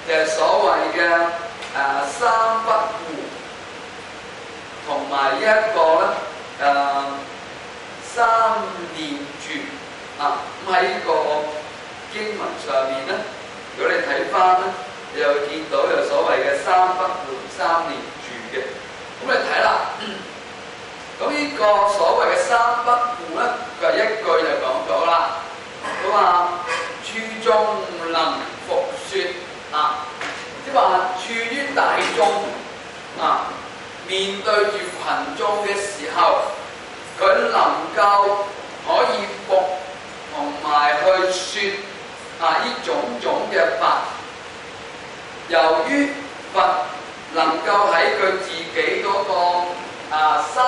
就係所謂嘅三不護，同埋一個咧三念住啊。咁喺呢個經文上面咧，如果你睇翻咧，你就會見到有所謂嘅三不護、三念住嘅。咁你睇啦，咁呢個所謂嘅三不護咧，佢係一句就講咗啦。佢話處眾能復説啊，即係話處於大眾啊，面對住群眾嘅時候，佢能夠可以復同埋去説呢種種嘅法。由於佛能夠喺佢自己嗰個身、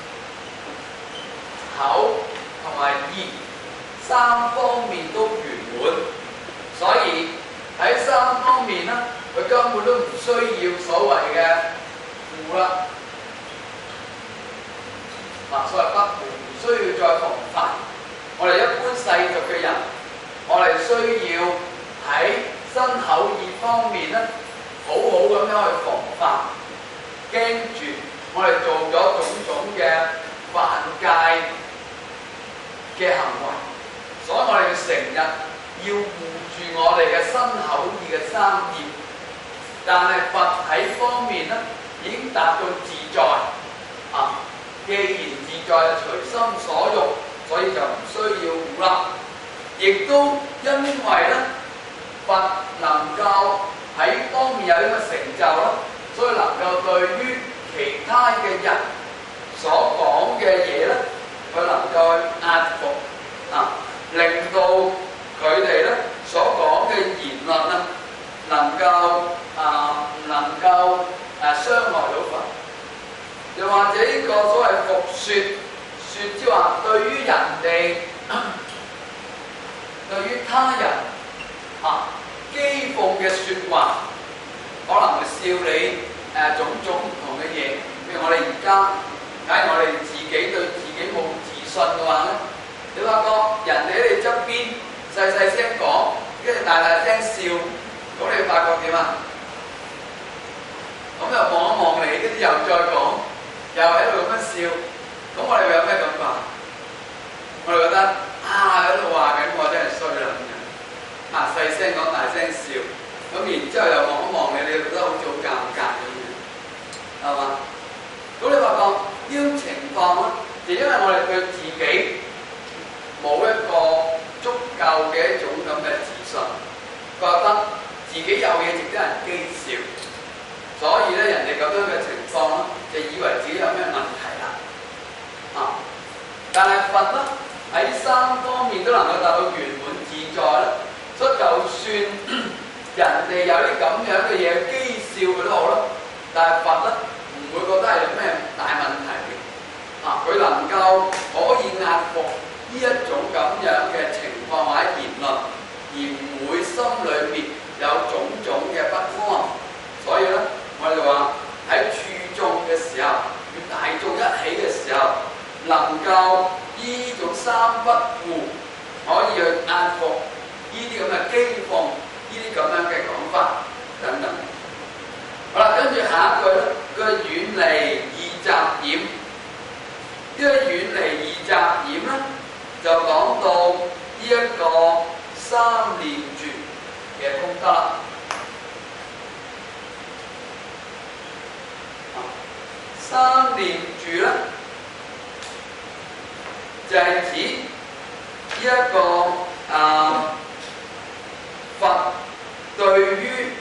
口同埋意三方面都圓滿，所以喺三方面咧，佢根本都唔需要所謂嘅護啦。所謂不護唔需要再防範。我哋一般世俗嘅人，我哋需要喺身口意方面咧，好好咁樣去防範，驚住我哋做咗種種嘅犯戒嘅行為，所以我哋成日要護住我哋嘅身口意嘅三業。但係佛喺方面咧，已經達到自在啊！既然自在就隨心所欲，所以就唔需要護啦。亦都因為咧，佛能夠喺方面有呢個成就啦，所以能夠對於其他嘅人所講嘅嘢咧，佢能夠壓服啊，令到佢哋咧所講嘅言論啊，能夠唔能夠傷害到佛。又或者呢個所謂復説，説即係話對於人哋，對於他人譏諷嘅説話，可能會笑你種種唔同嘅嘢。譬如我哋而家，假如我哋自己對自己冇自信嘅話咧，你發覺人哋喺你側邊細細聲講，跟住大大聲笑，咁你發覺點啊？咁又望一望你，跟住又再講，又喺度咁樣笑，咁我哋會有咩感覺？我哋覺得喺度話緊我真係衰啦咁樣，細聲講大聲笑，咁然之後又望一望你，你覺得好似好尷尬咁樣，係嘛？咁你發覺呢種情況咧，就因為我哋對自己冇一個足夠嘅一種咁嘅自信，覺得自己有嘢值得人譏笑，所以咧人哋咁樣嘅情況咧，就以為自己有咩問題啦。但係佛咧喺三方面都能夠達到圓滿自在咧，所以就算人哋有啲咁樣嘅嘢譏笑佢都好啦，但係佛咧唔會覺得係有咩大問題嘅。佢能夠可以壓服呢一種咁樣嘅情況或者言論，而唔會心裏面有種種嘅不安。所以咧，我哋話喺處眾嘅時候，與大眾一起嘅時候，能夠呢種三不護，可以去壓服呢啲咁嘅譏諷，呢啲咁樣嘅講法等等。好啦，跟住下一句咧，佢係遠離二雜染。呢個遠離二雜染咧，就講到呢一個三念住嘅功德啦。三念住咧，就係指呢一個佛對於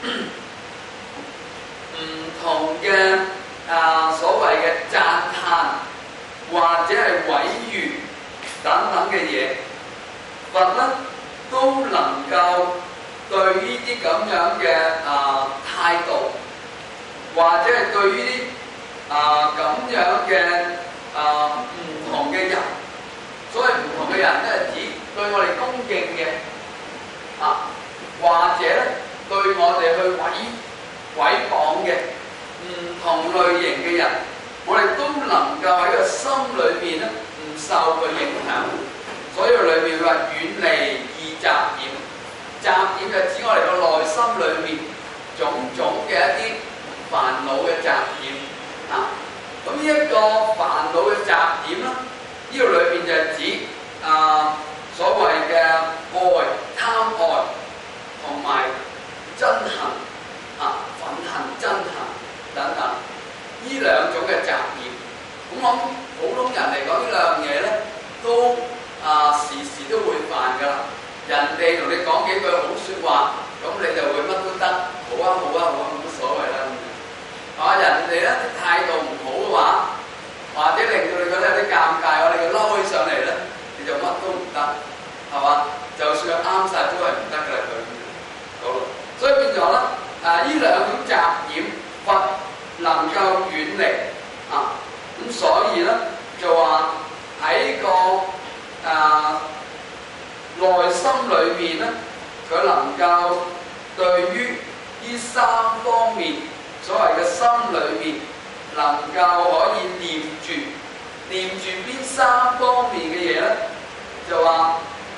唔同嘅所謂嘅讚歎或者係毀譽等等嘅嘢，佛咧都能夠對呢啲咁樣嘅態度，或者係對於啲咁樣嘅唔同嘅人，所謂唔同嘅人咧，係指對我哋恭敬嘅或者咧對我哋去毀謗嘅唔同類型嘅人，我哋都能夠喺個心裏邊咧唔受佢影響。所以裏面話遠離二雜染，雜染就指我哋個內心裏面種種嘅一啲煩惱嘅雜染啊。咁呢一個煩惱嘅雜染咧，呢度裏邊就係指所謂嘅愛、貪愛同埋憎恨憤恨、憎恨等等，呢兩種嘅雜染。咁我諗普通人嚟講，呢兩樣嘢咧都時時都會犯㗎啦。人哋同你講幾句好説話，咁你就會乜都得，好啊好啊好啊，冇乜所謂啦。人哋咧態度唔好嘅話，或者令到你覺得有啲尷尬，你要嬲起上嚟咧，你就乜都唔得，係嘛？就算啱晒都係唔得㗎啦，佢好。所以變咗咧，呢兩種雜染，佛能夠遠離啊。咁所以咧就話喺個內心裏面咧，佢能夠對於呢三方面所謂嘅心裏面，能夠可以念住邊三方面嘅嘢咧，就話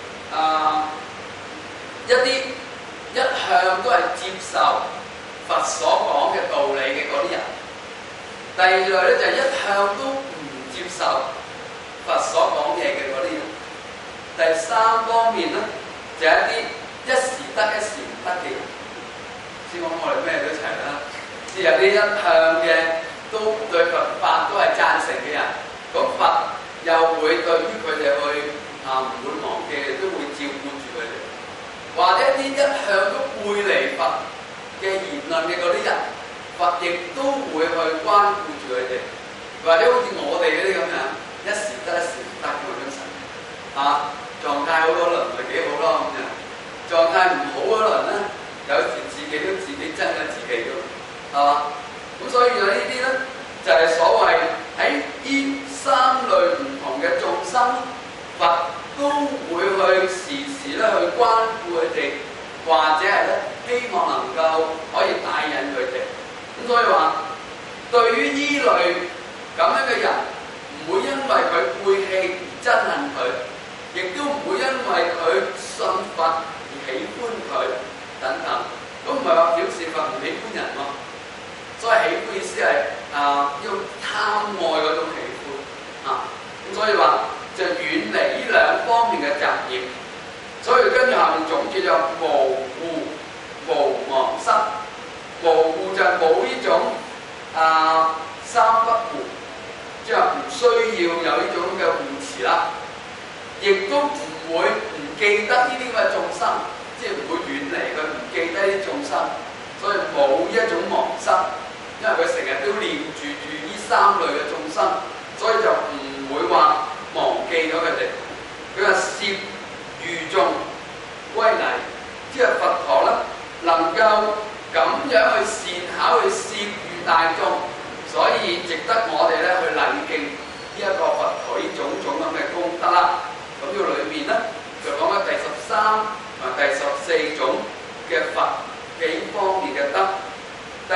一啲一向都係接受佛所講嘅道理嘅嗰啲人。第二類咧就係一向都唔接受佛所講嘢嘅嗰啲人。第三方面咧就係一啲一時得一時唔得嘅人。先講我哋咩都一齊啦，即係有啲一向嘅都對佛法都係贊成嘅人，咁佛又會對於佢哋去唔會忘記，都會照顧住佢哋。或者一啲一向都背離佛嘅言論嘅嗰啲人，佛亦都會去關顧住佢哋。或者好似我哋嗰啲咁樣，一時得一時唔得嘅嗰種神狀態好嗰輪咪幾好咯咁樣，狀態唔好嗰輪咧，有時自己都自己憎緊自己咯，係嘛？咁所以呢啲咧就係所謂喺呢三類唔同嘅眾生，佛都會去時時咧去關顧佢哋，或者係咧希望能夠可以帶引佢哋。咁所以話，對於呢類咁樣嘅人，唔會因為佢背棄而憎恨佢，亦都唔會因為佢信佛而喜歡佢等等。咁唔係話表示佛唔喜歡人喎。所謂喜歡意思係要貪愛嗰種喜歡咁所以話就遠離呢兩方面嘅雜染。所以跟住下面總結就無護無忘失。無護就係冇呢種三不護，即係唔需要有呢種嘅護持啦，亦都唔會唔記得呢啲咁嘅眾生，即係唔會遠離佢，唔記得啲眾生，所以冇一種忘失，因為佢成日都念住呢三類嘅眾生，所以就唔會話忘記咗佢哋。佢話攝喻眾歸禮，即係佛陀咧能夠咁樣去善巧去攝喻大眾，所以值得我哋咧去禮敬呢一個佛陀呢種種咁嘅功德啦。咁呢個裏面咧就講緊第13同埋第14種嘅佛嘅呢方面嘅德。第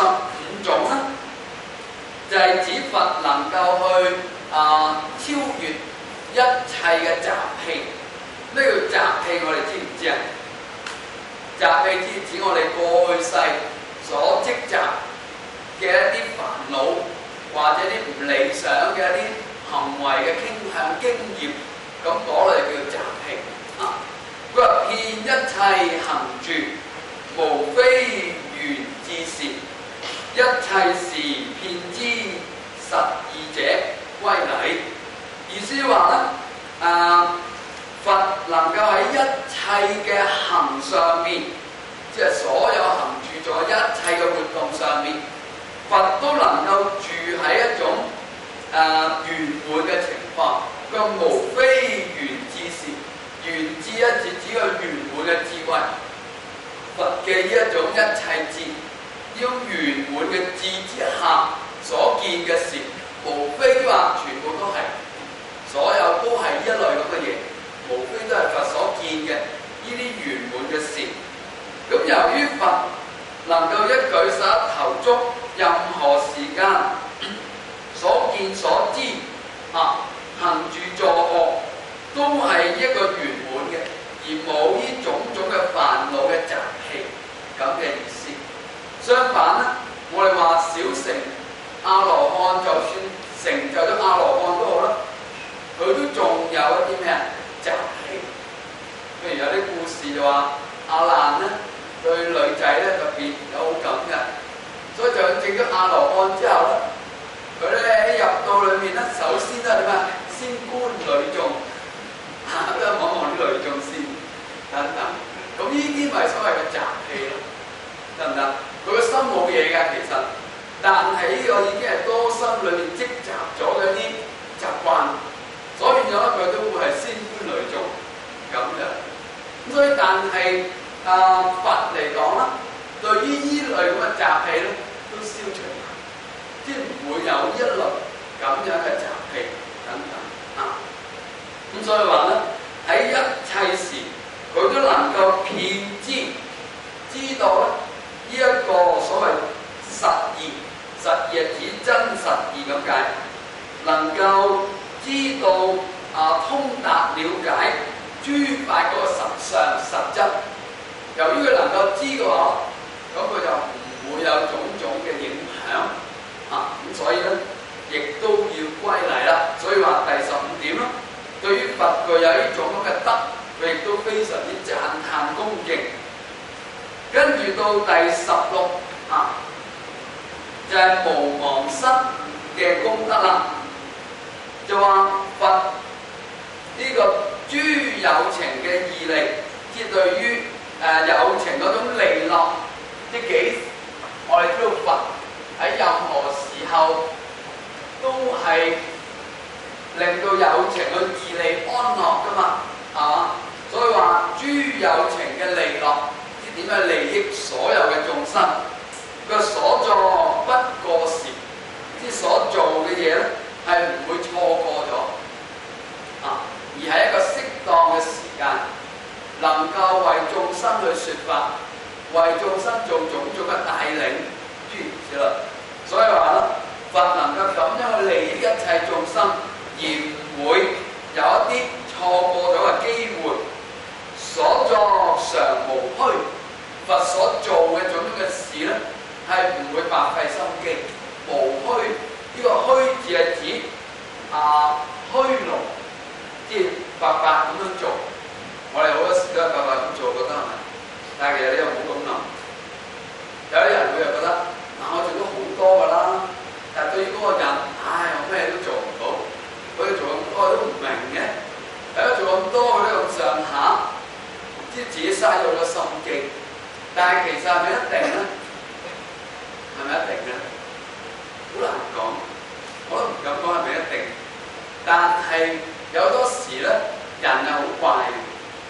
15種咧就係指佛能夠去超越一切嘅習氣。咩叫習氣？我哋知唔知啊？習氣指我哋過去世所積集嘅一啲煩惱，或者啲唔理想嘅一啲行為嘅傾向經驗，咁嗰類叫習氣佢話遍一切行住，無非緣至善，一切時遍知實義者歸禮。意思話咧，佛能夠喺一切嘅行上面，即係所有行住在一切嘅活動上面，佛都能夠住喺一種圓滿嘅情況。佢話無非緣至善，緣至一字指個圓滿嘅智慧。佛嘅呢一種一切智，呢種圓滿嘅智之下所見嘅事，無非話全部都係，所有都係呢一類咁嘅嘢。無非都係佛所見嘅呢啲圓滿嘅事。咁由於佛能夠一舉手一投足，任何時間所見所知行住坐臥都係一個圓滿嘅，而冇呢種種嘅煩惱嘅習氣。咁相反咧，我哋話小乘阿羅漢，就算成就咗阿羅漢都好啦，佢都仲有一啲咩啊習氣。譬如有啲故事就話阿難咧對女仔咧特別有好感嘅，所以就證咗阿羅漢之後咧，佢咧一入到裏面咧，首先都係點啊？先觀女眾，都望望啲女眾先，等等。咁呢啲咪所謂嘅習氣咯，得唔得？佢個心冇嘢㗎，其實，但係呢個已經係多心裏面積集咗嘅啲習慣，所以變咗咧佢都會係先觀女眾咁樣。咁所以但係佛嚟講啦，對於依類咁嘅習氣咧，都消除埋，即係唔會有一類咁樣嘅習氣等等啊。咁所以話咧，喺一切時，佢都能夠遍知道咧呢一個所謂實義，實義係指真實義咁解，能夠知道通達了解諸法嗰個實相實質。由於佢能夠知嘅話，咁佢就唔會有種種嘅影響啊。咁所以咧，亦都要歸嚟啦。所以話第15點咯，對於佛具有呢種咁嘅德，佢亦都非常之讚歎恭敬。跟住到第16就係無忘失嘅功德啦。就話佛呢個諸有情嘅義利，即係對於有情嗰種利樂，即係我哋知道佛喺任何時候都係令到有情去自利安樂噶嘛，係嘛？所以話諸有情嘅利樂，即係點樣利益所有嘅眾生，佢所作不過時，即係所做嘅嘢咧係唔會錯過咗而係一個適當嘅時間，能夠為眾生去説法，為眾生做種種嘅帶領，諸如此類。所以話咧，佛能夠咁樣去利益一切眾生，而唔會有一啲錯過咗嘅機會。所作常無虛，佛所做嘅種種嘅事咧，係唔會白費心機。無虛，呢個虛字係指虛勞，即係白白咁樣做。我哋好多時都係白白咁做，覺得係咪？但係其實你又唔好咁諗。有啲人會又覺得我做咗好多㗎啦，但係對於嗰個人，我咩都做唔到，佢做咁多都唔明嘅，做咁多佢都咁上下，即係自己嘥咗好多心機。但係其實係咪一定咧？係咪一定咧？好難講，我都唔敢講係咪一定。但係有好多時咧，人係好怪嘅。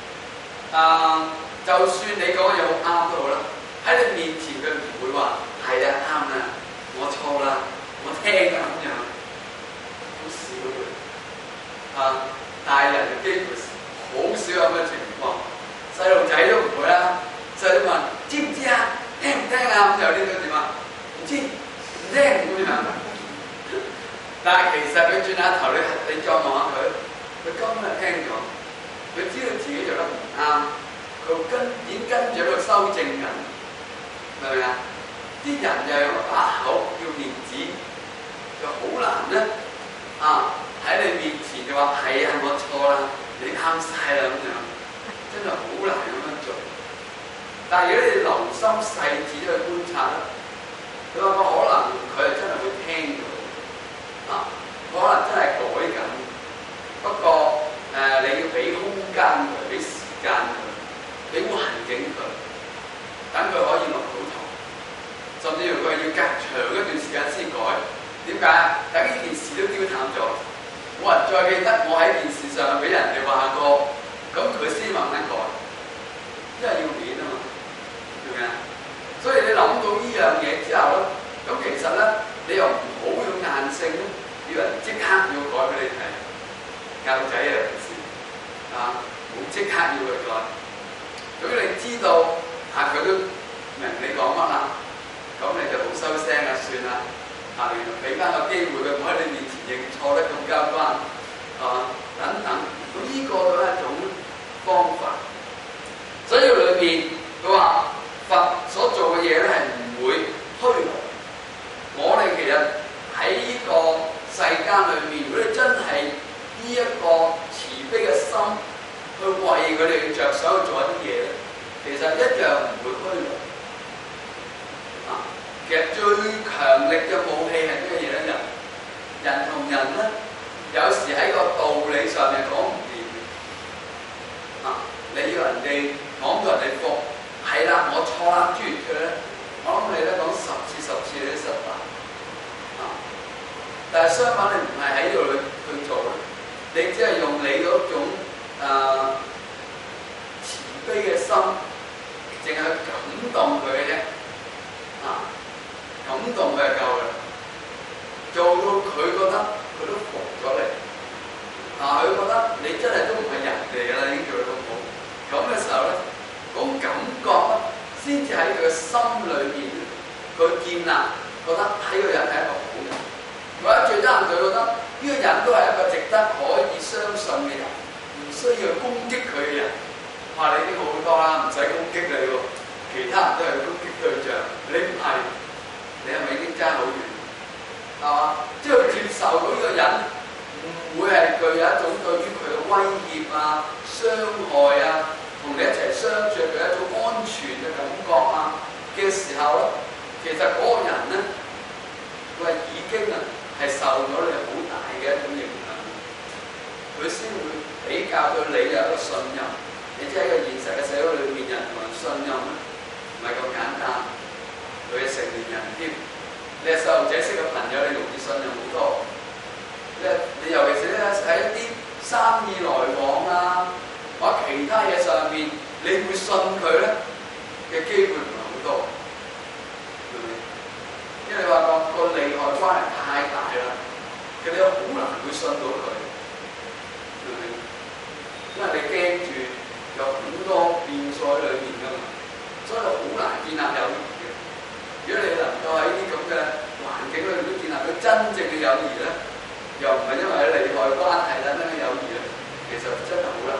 就算你講嘅嘢好啱都好啦，喺你面前佢唔會話係啊啱啦，我錯啦，我聽啊咁樣，好少嘅。大人就幾乎好少有咁嘅情況，細路仔都唔會啦。細路問知唔知啊？聽唔聽啊？咁有啲都點啊？唔知唔聽咁樣。但係其實佢轉下頭，你再望下佢，佢根本係聽咗，佢知道自己做得唔啱，佢已經跟住喺度修正緊，明唔明啊？啲人就係用把口叫面子，就好難咧喺你面前就話係啊，我錯啦，你啱晒啦咁樣，真係好難咁樣做。但係如果你留心細緻去觀察咧，佢話可能佢係真係會聽到。可能真係改緊，不過你要俾空間佢，俾時間佢，俾環境佢，等佢可以落到頭。甚至乎佢要隔長一段時間先改。點解啊？等呢件事都丟淡咗，冇人再記得我喺電視上俾人哋話過，咁佢先慢慢改，因為要面啊嘛，明唔明啊？所以你諗到呢樣嘢之後咧，咁其實咧你又唔好用硬性咧。要人即刻要改俾你睇，教仔啊唔知冇即刻要佢改。如果你知道佢都明你講乜啦，咁你就好收聲啊，算啦。你俾翻個機會佢，唔喺你面前認錯得咁交關，等等。咁呢個都係一種方法。所以裏邊佢話佛所做嘅嘢咧係唔會虛無。我哋其實喺呢個世間裏面，如果你真係呢一個慈悲嘅心去為佢哋着想去做一啲嘢咧，其實一樣唔會虛無。其實最強力嘅武器係咩嘢咧？人同人咧，有時喺個道理上面講唔掂。你要人哋講到人哋服，係啦，我錯啦，諸如此類咧，我諗你咧講10次你都失敗。但係相反，你唔係喺度去做咧，你只係用你嗰種慈悲嘅心，淨係感動佢嘅啫。感動佢就夠啦，做到佢覺得佢都服咗你，佢覺得你真係都唔係人嚟㗎啦，已經做到咁好。咁嘅時候咧，嗰種感覺咧，先至喺佢嘅心裏面，佢建立覺得呢個人係一個好人。或者最憎人佢覺得呢個人都係一個值得可以相信嘅人，唔需要攻擊佢嘅人。話你已經好多啦，唔使攻擊你喎，其他人都係攻擊對象，你唔係。你係咪已經爭好遠？係嘛？即係接受到呢個人唔會係具有一種對於佢嘅威脅啊、傷害啊，同你一齊相處嘅一種安全嘅感覺啊嘅時候咧，其實嗰個人咧，佢係已經係受咗你好大嘅一種影響，佢先會比較對你有一個信任。你知喺個現實嘅社會裏面，人同人信任咧，唔係咁簡單。佢係成年人添，你係細路仔識嘅朋友，你容易信任好多。你尤其是咧喺一啲生意來往啊，或者其他嘢上面，你會信佢咧嘅機會唔係好多，明唔明？因為你話個利害關係太大啦，其實你好難會信到佢，明唔明？因為你驚住有好多變數喺裏面㗎嘛，所以好難建立友誼。如果你能夠喺啲咁嘅環境裏面都建立到真正嘅友誼咧，又唔係因為利害關係等等嘅友誼咧，其實真係好難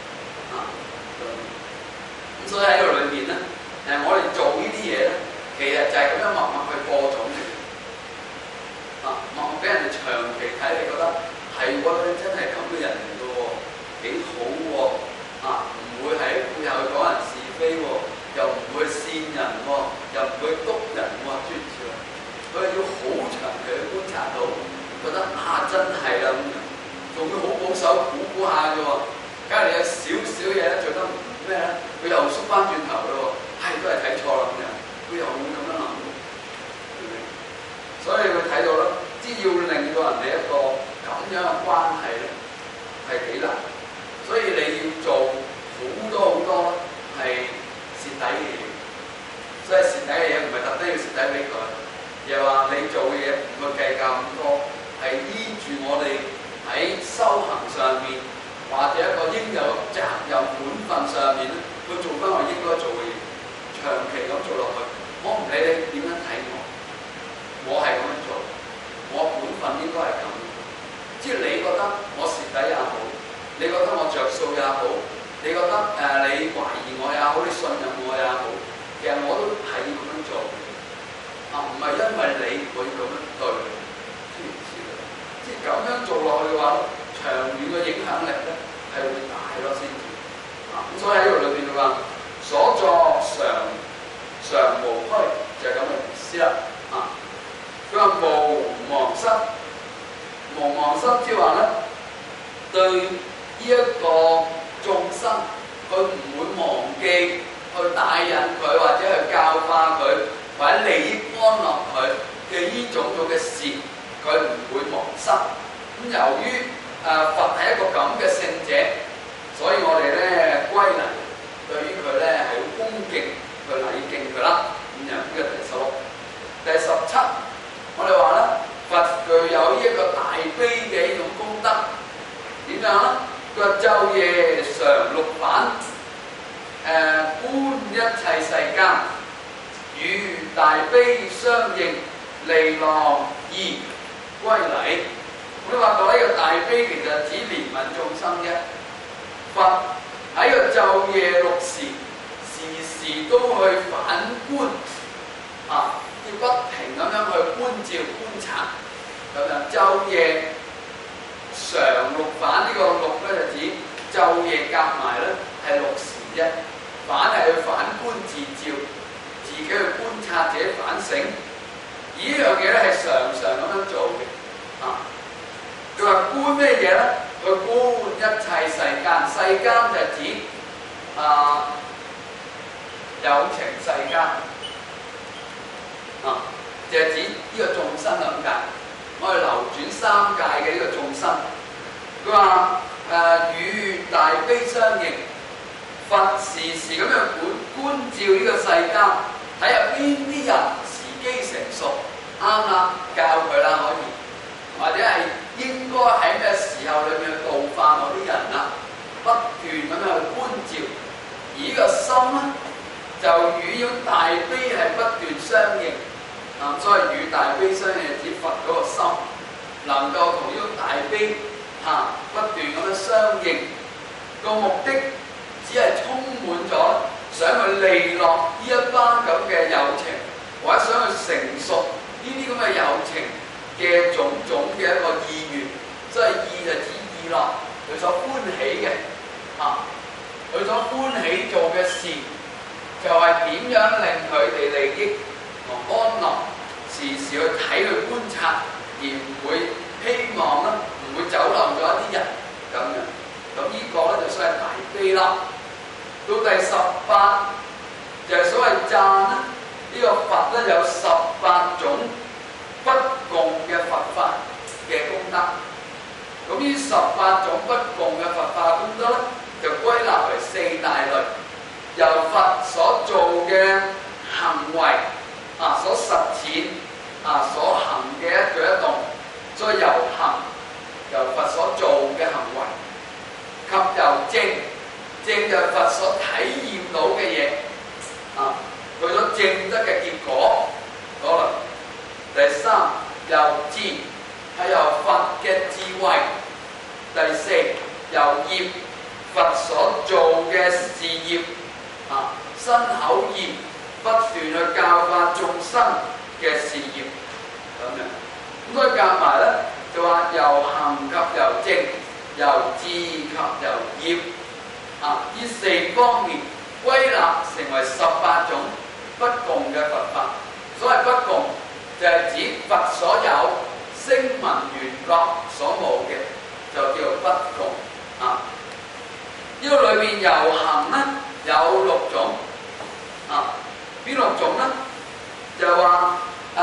咁所以喺度裏面咧，我哋做呢啲嘢咧，其實就係咁樣默默去播種嘅。默默俾人哋長期睇，你覺得係喎，真係咁嘅人嚟嘅喎，幾好喎，唔會喺背後講人是非喎。又唔會煽人喎，又唔會督人喎，諸如此類。佢係要好長期去觀察到，覺得真係啦咁樣，仲要好保守估下嘅喎。假如你有少少嘢咧做得唔咩咧，佢又縮翻轉頭咯喎，都係睇錯啦咁樣，佢又會咁樣諗，明唔明？所以佢睇到啦，只要令到人哋一個咁樣嘅關係咧，係幾難。所以你要做好多係蝕底嘅嘢，所以蝕底嘅嘢唔係特登要蝕底俾佢，而係話你做嘅嘢唔去計較咁多，係依住我哋喺修行上面或者一個應有責任本分上面咧，去做翻我應該做嘅嘢，長期咁做落去。我唔理你點樣睇我係咁樣做，我本分應該係咁。即係你覺得我蝕底也好，你覺得我着數也好。你覺得你懷疑我也好，你信任我也好，其實我都係要咁樣做，唔係因為你我要咁樣對，諸如此類。即係咁樣做落去嘅話，長遠嘅影響力咧係會大咯先至。咁所以喺度裏邊嘅話，所作常無虛，就係咁嘅意思啦。佢話無忘失，無忘失即係話咧對呢一個眾生，佢唔會忘記去帶引佢，或者去教化佢，或者利益安樂佢嘅呢種嘅事，佢唔會忘失。咁由於佛係一個咁嘅聖者，所以我哋咧歸嚟對於佢咧係要恭敬去禮敬佢啦。咁就呢個第16、第17，我哋話咧佛具有呢一個大悲嘅呢種功德，點樣咧？佢話晝夜常六返，觀一切世間，與大悲相應，利樂意歸禮。咁你話到呢個大悲其實指憐憫眾生啫。佛喺個晝夜6時，時時都去反觀， 咁樣晝夜常六反呢個六咧就指晝夜夾埋咧係6時啫，反係去反觀自照，自己去觀察自己反省，而呢樣嘢咧係常常咁樣做嘅。佢話觀咩嘢咧？去觀一切世間，世間就指有情世間，就係指呢個眾生咁解。我哋流轉三界嘅呢個眾生，佢話與大悲相應，佛時時咁樣觀照呢個世間，睇下邊啲人時機成熟，啱啦，教佢啦可以，或者係應該喺咩時候裏面去度化某啲人啦，不斷咁樣去觀照，而呢個心咧就與呢大悲係不斷相應。所以與大悲相應係指佛嗰個心能夠同呢種大悲不斷咁樣相應，個目的只係充滿咗想去利落呢一班咁嘅有情，或者想去成熟呢啲咁嘅有情嘅種種嘅一個意願。所以意就指意樂，佢所歡喜嘅佢所歡喜做嘅事就係點樣令佢哋利益同安樂，時時去睇去觀察，而唔會希望咧，唔會走漏咗一啲人咁樣。咁呢個咧就所謂大悲啦。到第18就係所謂讚啦。呢個佛咧有18種不共嘅佛法嘅功德。咁呢18種不共嘅佛法功德咧，就歸納為4大類，由佛所做嘅行為所實踐所行嘅一舉一動，再由行，由佛所做嘅行為，及由證，證就係佛所體驗到嘅嘢，佢所證得嘅結果嗰類。第3，由智，係由佛嘅智慧。第4，由業，佛所做嘅事業，身口意不斷去教化眾生嘅事業咁樣。咁所以夾埋咧就話由行及由證，由智及由業，呢4方面歸納成為18種不共嘅佛法。所謂不共就係指佛所有聲聞緣覺所冇嘅，就叫做不共。呢個裏邊由行咧有6種，邊6種咧？就話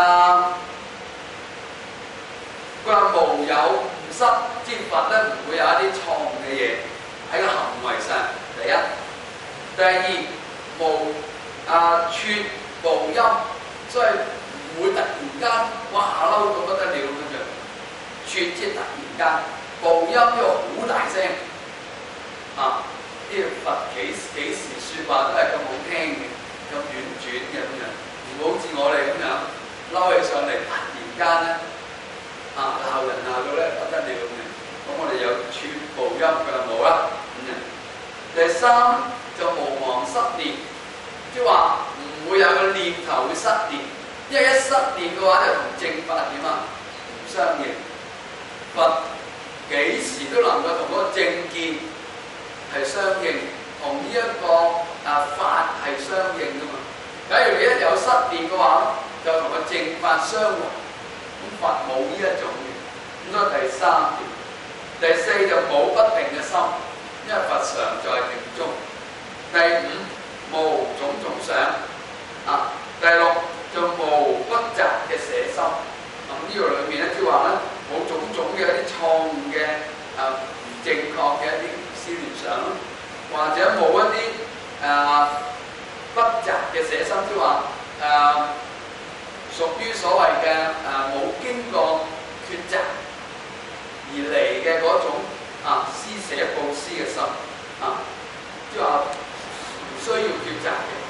佢話無有誤失，即佛咧唔會有一啲錯誤嘅嘢喺個行為上。第一，第二無撮無音，所以唔會突然間哇嬲到不得了咁樣。撮即係突然間，無音呢個好大聲，呢個佛幾時説話都係咁好聽嘅，咁婉轉嘅咁樣，唔好似我哋咁樣嬲起上嚟，突然間咧鬧人鬧到咧不得了咁樣。咁我哋有撮無音佢就冇啦咁樣。第3就無忘失念，即係話唔會有個念頭會失念，因為一失念嘅話就同正法點唔相應。佛幾時都能夠同嗰個正見係相應，同呢一個法係相應噶嘛。假如你一有失念嘅話，就同個正法相違。咁佛冇呢一種嘅。咁所以第3條，第4就冇不定嘅心，因為佛常在定中。第5無種種想，第6就無不雜嘅捨心。咁呢個裏面咧，即係話咧冇種種嘅一啲錯誤嘅唔正確嘅一啲思念想咯，或者冇一啲不雜嘅捨心，即係話屬於所謂嘅冇經過抉擇而嚟嘅嗰種施捨布施嘅心，即係話唔需要抉擇嘅。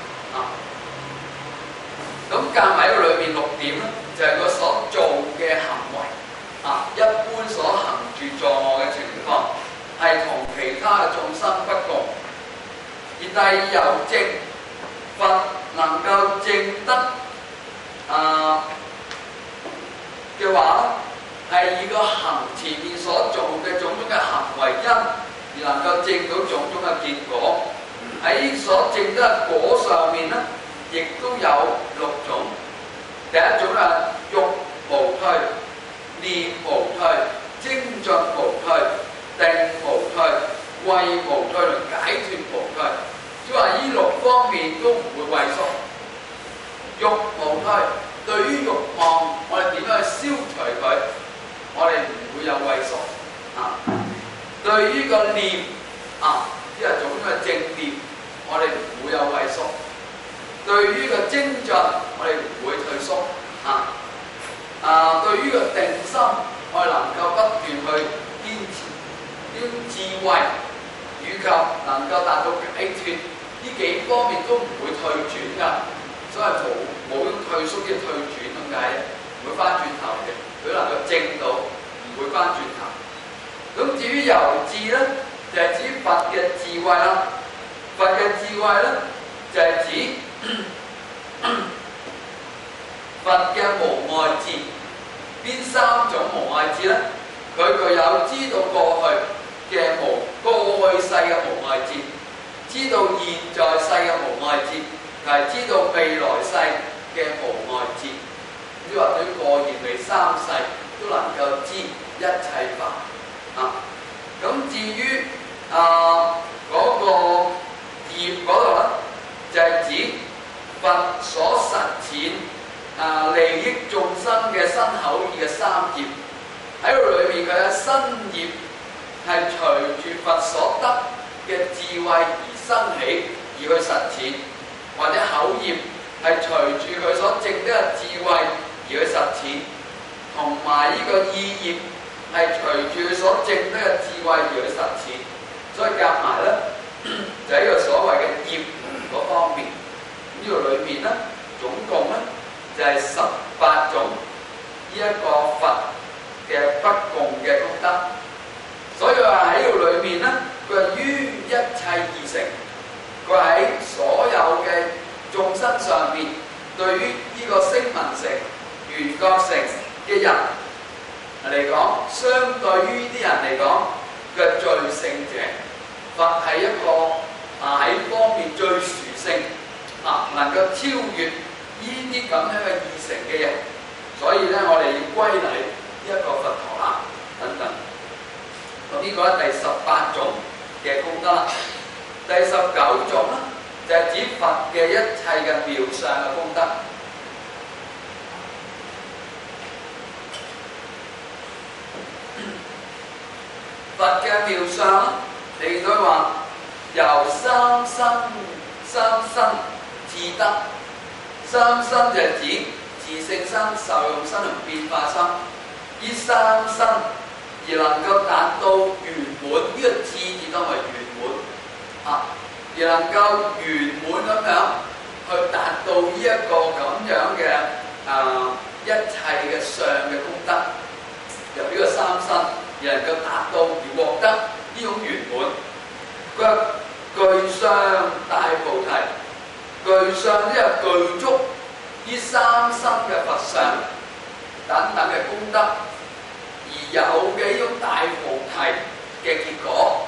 咁夾埋喺個裏面6點咧，就係佢所做嘅行為，一般所行住坐臥嘅情況，係同其他嘅眾生不共。而第二由證，佛能夠證得嘅話， 係以個行前面所做嘅種種嘅行為因，而能夠證到種種嘅結果。喺所證得嘅果上面咧，亦都有6種。第一種係欲無退、念無退、精進無退、定無退、慧無退同解脫無退。即係話呢6方面都唔會畏縮。欲無退，對於慾望，我哋點樣去消除佢？我哋唔會有畏縮啊。對於個念啊，即係種嘅正念，我哋唔會有畏縮。對於個精進，我哋唔會退縮啊。對於個定心，我哋能夠不斷去堅持，啲智慧以及能夠達到解脫，呢幾方面都唔會退轉㗎。所以冇退縮嘅退轉咁解嘅，唔會翻轉頭嘅。佢能夠證到，唔會翻轉頭。咁至於由智咧，就係指佛嘅智慧啦。佛嘅智慧咧，就係指佛嘅無礙智。邊3種無礙智咧？佢具有知道過去世嘅無礙智，知道現在世嘅無礙智，係知道未來世嘅無礙智。即係話對過現未3世都能夠知一切法啊。咁至於嗰個業嗰度咧，就係指佛所實踐利益眾生嘅身口意嘅3業。喺度裏面佢嘅身業係隨住佛所得嘅智慧而生起而去實踐，或者口業係隨住佢所證得嘅智慧而去實踐，同埋呢個意業係隨住佢所證得嘅智慧而去實踐。所以夾埋咧就係呢個所謂嘅業嗰方面。呢度裏面咧總共咧就係18種呢一個佛嘅不共嘅功德。所以話喺呢度裏面咧，佢係於一切而成。佢喺所有嘅眾生上邊，對於呢個聲聞乘、緣覺乘嘅人嚟講，相對於呢啲人嚟講嘅最勝者，佛係一個喺方面最殊勝能夠超越呢啲咁樣嘅二乘嘅人。所以咧，我哋要歸禮呢一個佛陀啦，等等。咁呢個係第18種嘅功德。第19種咧，就係指佛嘅一切嘅妙相嘅功德。佛嘅妙相咧，你都話由三身自得。三身就係指自性身、受用身同變化身。呢三身而能夠達到圓滿，呢個智字當為圓滿而能夠圓滿咁樣去達到呢一個咁樣嘅一切嘅相嘅功德，由呢個三身而能夠達到而獲得呢種圓滿。佢話具相大菩提，具相即係具足呢三身嘅佛相等等嘅功德，而有嘅呢種大菩提嘅結果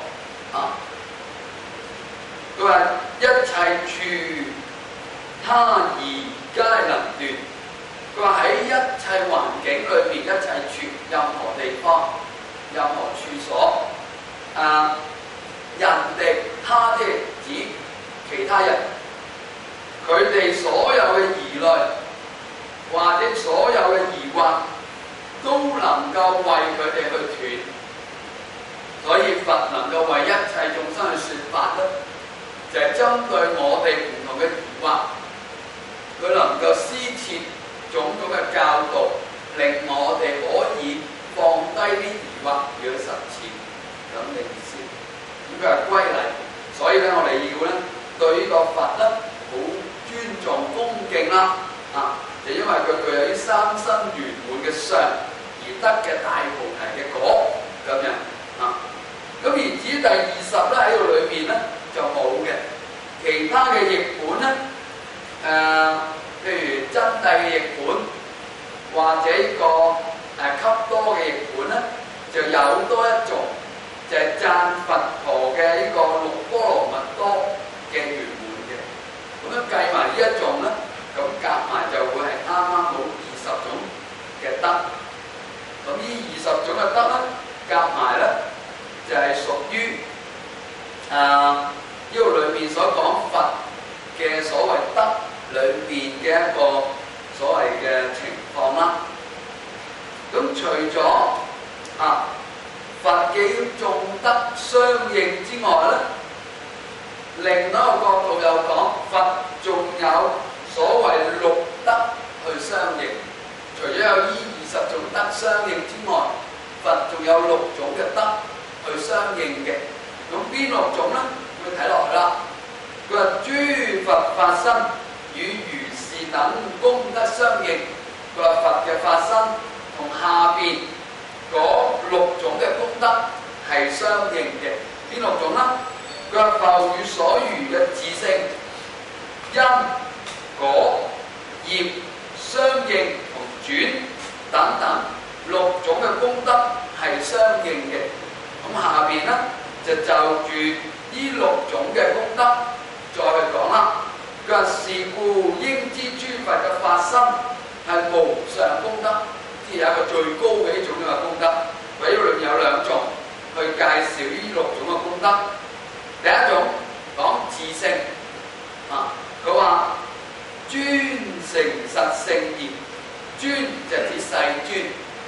佢話一切處他宜皆能斷。佢話喺一切環境裏面，一切處任何地方、任何處所，人哋他即係指其他人，佢哋所有嘅疑慮或者所有嘅疑惑，都能夠為佢哋去斷。所以佛能夠為一切眾生去説法咧，就係針對我哋唔同嘅疑惑，佢能夠施設種種嘅教導，令我哋可以放低啲疑惑而去實踐咁嘅意思。咁佢係歸禮，所以咧我哋要咧對呢個佛咧好尊重恭敬啦就因為佢具有啲三身圓滿嘅相而得嘅大菩提嘅果咁樣咁而至於第20咧喺度裏面咧就冇嘅，其他嘅譯本咧譬如真諦嘅譯本或者呢個給多嘅譯本咧，就有多一種就係讚佛陀嘅呢個六波羅蜜多嘅圓滿嘅。咁樣計埋呢一種咧，咁夾埋就會係啱啱好20種嘅德。咁呢20種嘅德咧，夾埋咧就係屬於呢個裏面所講佛嘅所謂德裏面嘅一個所謂嘅情況啦。咁除咗佛嘅眾德相應之外咧，另一個角度又講佛仲有所謂六德去相應。除咗有呢20種德相應之外，佛仲有6種嘅德去相應嘅。咁邊6種咧？我哋睇落去啦。佢話諸佛法身與如是等功德相應。佢話佛嘅法身同下邊嗰6種嘅功德係相應嘅。邊6種啦？佢話復與所餘嘅自性、因、果、業相應同轉等等6種嘅功德係相應嘅。咁下邊咧就住呢6種嘅功德再去講啦。佢話是故應知諸佛嘅法身係無上功德，即係有一個最高嘅呢種嘅功德。喺呢裏面有2種去介紹呢6種嘅功德。第一種講自性，佢話專誠實聖業，專就指世尊，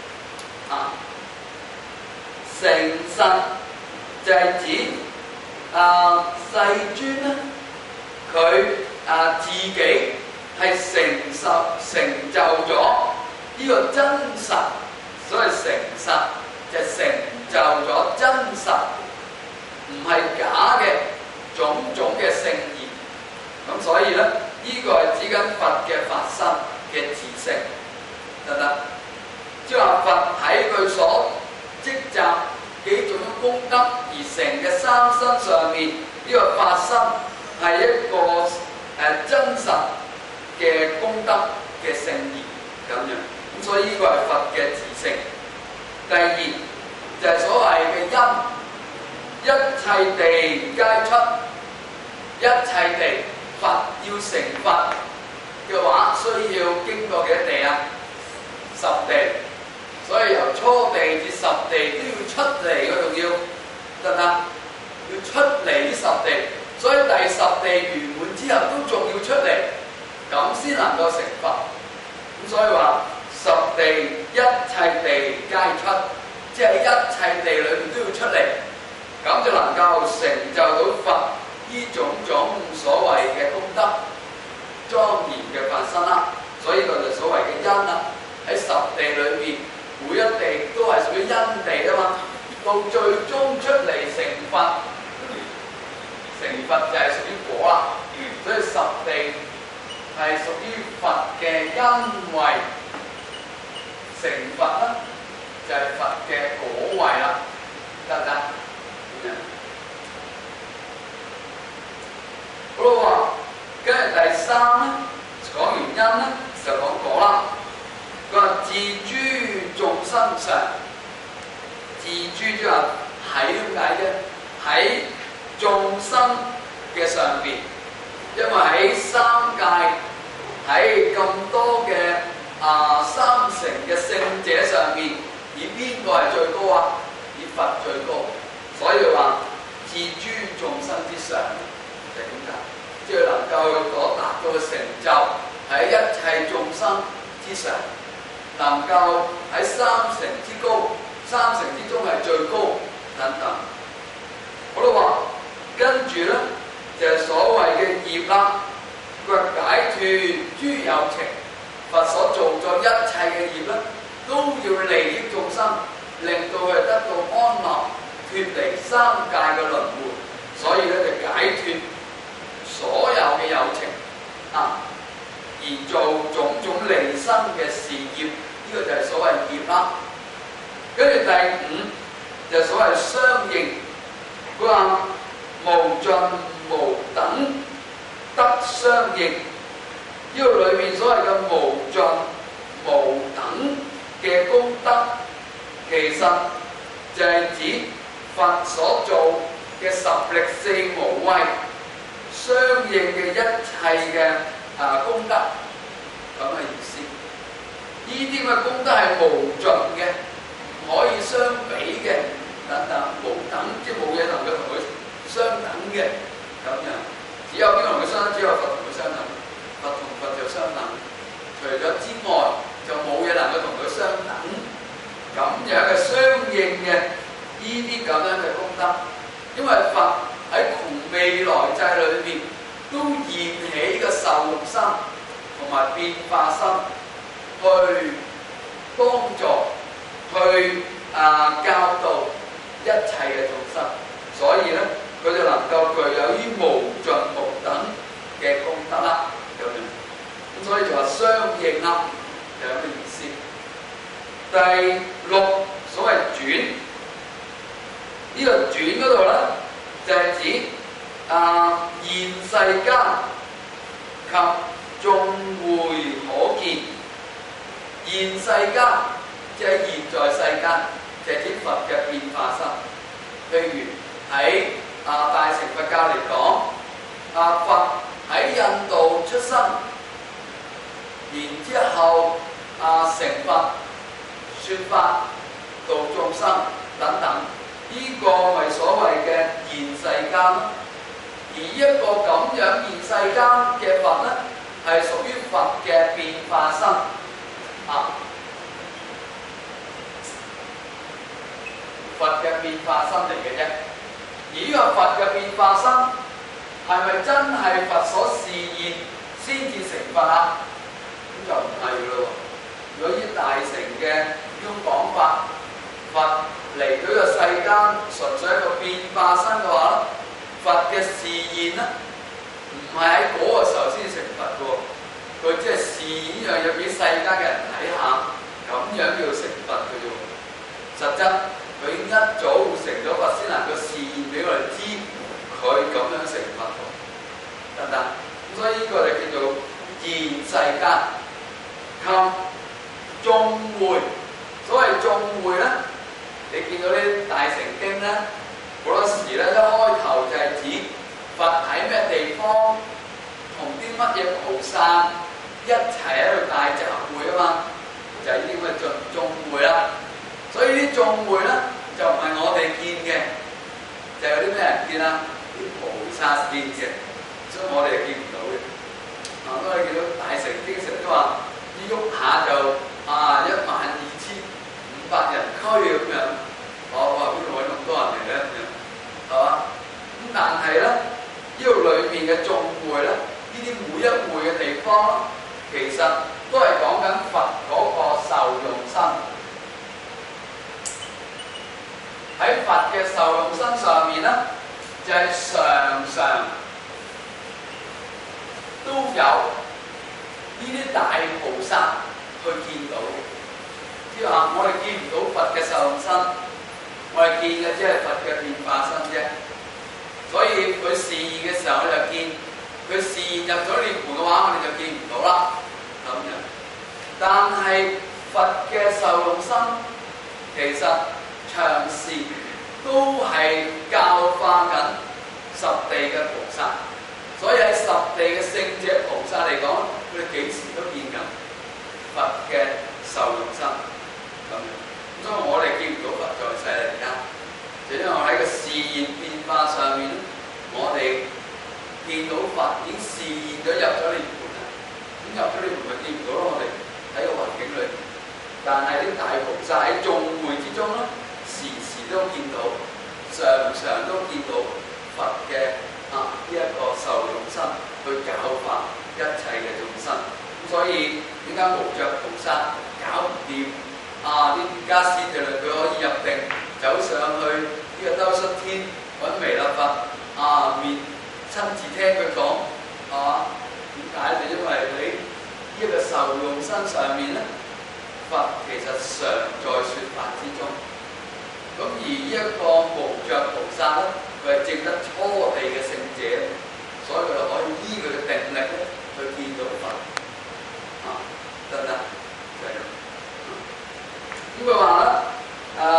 誠實就係指世尊咧，佢自己係成就咗呢個真實，所謂誠實就係成就咗真實，唔係假嘅種種嘅聖言。咁所以咧，呢個係指緊佛嘅法身嘅自性，得唔得？即係話佛喺佢所積集幾種功德而成嘅三身上面，呢個法身係一個真實嘅功德嘅聖言咁樣。咁所以呢個係佛嘅自性。第二就係所謂嘅因，一切地皆出，一切地佛要成佛嘅話，需要經過幾多地啊？10地。所以由初地至10地都要出嚟嘅，仲要得唔得？要出嚟呢10地，所以第10地圓滿之後都仲要出嚟，咁先能夠成佛。咁所以話10地一切地皆出，即係一切地裏面都要出嚟，咁就能夠成就到佛呢種種所謂嘅功德莊嚴嘅法身啦。所以呢個就所謂嘅因啦。喺10地裏面，每一地都係屬於因地啊嘛。到最終出嚟成佛，成佛就係屬於果啦。所以10地係屬於佛嘅因位，成佛啦就係佛嘅果位啦，得唔得？好啦，跟住第3咧，講完因咧，就講果啦。佢話自諸眾生上，自諸即係喺點解啫？喺眾生嘅上邊，因為喺三界，喺咁多嘅三乘嘅聖者上邊，以邊個係最高啊？以佛最高，所以話自諸眾生之上，就係點解？即係能夠所達到嘅成就喺一切眾生之上。能夠喺3乘之高，3乘之中係最高等等。好啦，話跟住咧就係所謂嘅業啦。佢話解脫諸有情，佛所做咗一切嘅業咧，都要利益眾生，令到佢得到安樂，脫離三界嘅輪迴。所以咧就解脫所有嘅有情而做種種離生嘅事業，呢個就係所謂業啦。跟住第5就係所謂相應，佢話無盡無等得相應。呢個裏面所謂嘅無盡無等嘅功德其實就係指佛所做嘅十力四無畏相應嘅一切嘅功德咁嘅意思。呢啲嘅功德係無盡嘅，唔可以相比嘅，等等無等，即係冇嘢能夠同佢相等嘅咁樣。只有邊個同佢相等？只有佛同佢相等，佛同佛就相等。除咗之外，就冇嘢能夠同佢相等。咁樣嘅相應嘅呢啲咁樣嘅功德，因為佛喺窮未來際裏面都現起嘅受用心同埋變化心，去幫助、去教導一切嘅眾生，所以咧佢就能夠具有於無盡無等嘅功德啦，咁樣。咁所以就話相應啦，就咁嘅意思。第六，所謂轉，呢個轉嗰度咧就係指現世間及眾會可見。現世間即係現在世間，就係指佛嘅變化身。譬如喺大乘佛教嚟講，佛喺印度出生，然之後成佛説法度眾生等等，呢個咪所謂嘅現世間咯。而一個咁樣現世間嘅佛咧，係屬於佛嘅變化身。佛嘅變化身嚟嘅啫，而呢個佛嘅變化身係咪真係佛所示現先至成佛啊？咁就唔係咯。如果以大乘嘅呢種講法，佛嚟到呢個世間純粹一個變化身嘅話，佛嘅示現咧，唔係喺嗰個時候先成佛嘅喎，佢只係示現呢樣嘢俾世間嘅人睇下，咁樣叫成佛嘅啫。實質佢已經一早成咗佛，先能夠示現俾我哋知佢咁樣成佛，得唔得？咁所以呢個就叫做現世間及眾會。所謂眾會咧，你見到啲大乘經咧，好多時咧一開頭就係指佛喺咩地方同啲乜嘢菩薩一齊喺度大集會啊嘛，就係呢啲咁嘅眾會啦。所以啲眾會咧就唔係我哋見嘅，就有啲咩人見啊？啲菩薩見嘅，所以我哋係見唔到嘅。咁你見到大乘經常都話，一喐下就12500人區咁樣，邊度揾咁多人嚟咧？咁樣係嘛？咁但係咧，呢度裏面嘅眾會咧，呢啲每一會嘅地方，其實都係講緊佛嗰個受用身。喺佛嘅受用身上面咧，就係常常都有呢啲大菩薩去見到。即係話我哋見唔到佛嘅受用身，我哋見嘅只係佛嘅變化身啫。所以佢示現嘅時候，我哋就見；佢示現入咗涅槃嘅話，我哋就見唔到啦。咁樣，但係佛嘅受用身其實長時都係教化緊十地嘅菩薩，所以喺十地嘅聖者菩薩嚟講，佢哋幾時都見緊佛嘅受用身咁樣。所以我哋見唔到佛在世人間，就因為喺個示現變化上面，我哋見到佛已經示現咗入咗涅槃啦。咁入咗涅槃咪見唔到咯？我哋喺個環境裏面，但係啲大菩薩喺眾會之中咧，時時都見到，常常都見到佛嘅呢一個受用身去教化一切嘅眾生。咁所以點解無著菩薩搞唔掂啲瑜伽師就令佢可以入定，走上去呢個兜率天揾彌勒佛面親自聽佢講係嘛？點解？就因為喺呢一個受用身上面咧，佛其實常在説法之中。咁而呢一個無著菩薩咧，佢係證得初地嘅聖者，所以佢就可以依佢嘅定力咧去見到佛得唔得？就係咁。咁佢話咧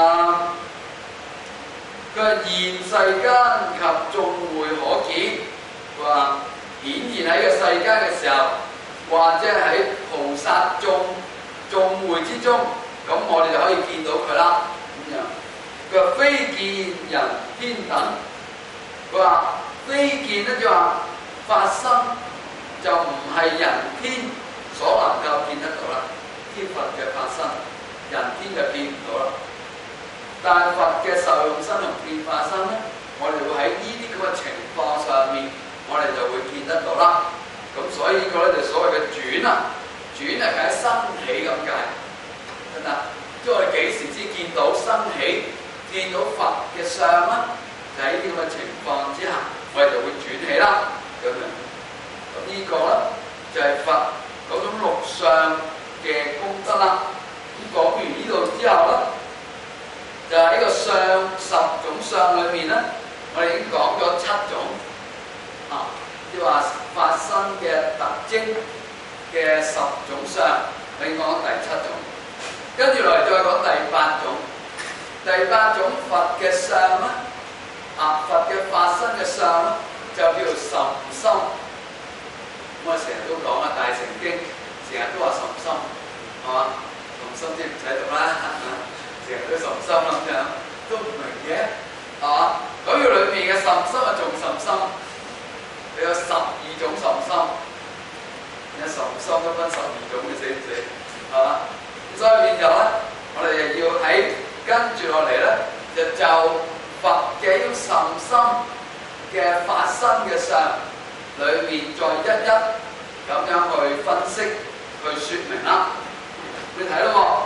世間及眾會可見。佢話顯現喺個世間嘅時候，或者喺菩薩眾會之中，咁我哋就可以見到佢啦。咁樣佢話非見人天等，佢話非見咧就話發生就唔係人天所能夠見得到啦。天佛嘅發生，人天就見唔到啦。但係佛嘅受用身同變化身咧，我哋會喺呢啲咁嘅情況上面，我哋就會見得到啦。咁所以呢個咧就所謂嘅轉啊，轉係解生起咁解，得唔得？即係我哋幾時先見到生起，見到佛嘅相啦？就喺呢啲咁嘅情況之下，我哋就會轉起啦。咁樣，咁呢個咧就係佛嗰種六相嘅功德啦。咁講完呢度之後咧，就係呢個相10種相裏面咧，我哋已經講咗7種啊，即係話發生嘅特徵嘅10種相，我已經講第7種，跟住落嚟再講第8種。第8種佛嘅相咧，佛嘅發生嘅相咧，就叫做甚深。咁我成日都講啊，《大乘經》成日都話甚深，係嘛？甚深即係唔使讀啦，成日都甚深咁樣，都唔明嘅，係嘛？咁佢裏面嘅甚深啊，仲甚深，佢有12種甚深，有甚深都分12種嘅，死唔死？係嘛？所以變咗咧，我哋又要喺跟住落嚟咧，就佛嘅呢種甚深嘅發生嘅相裏面，再一一咁樣去分析、去説明啦。你睇咯喎。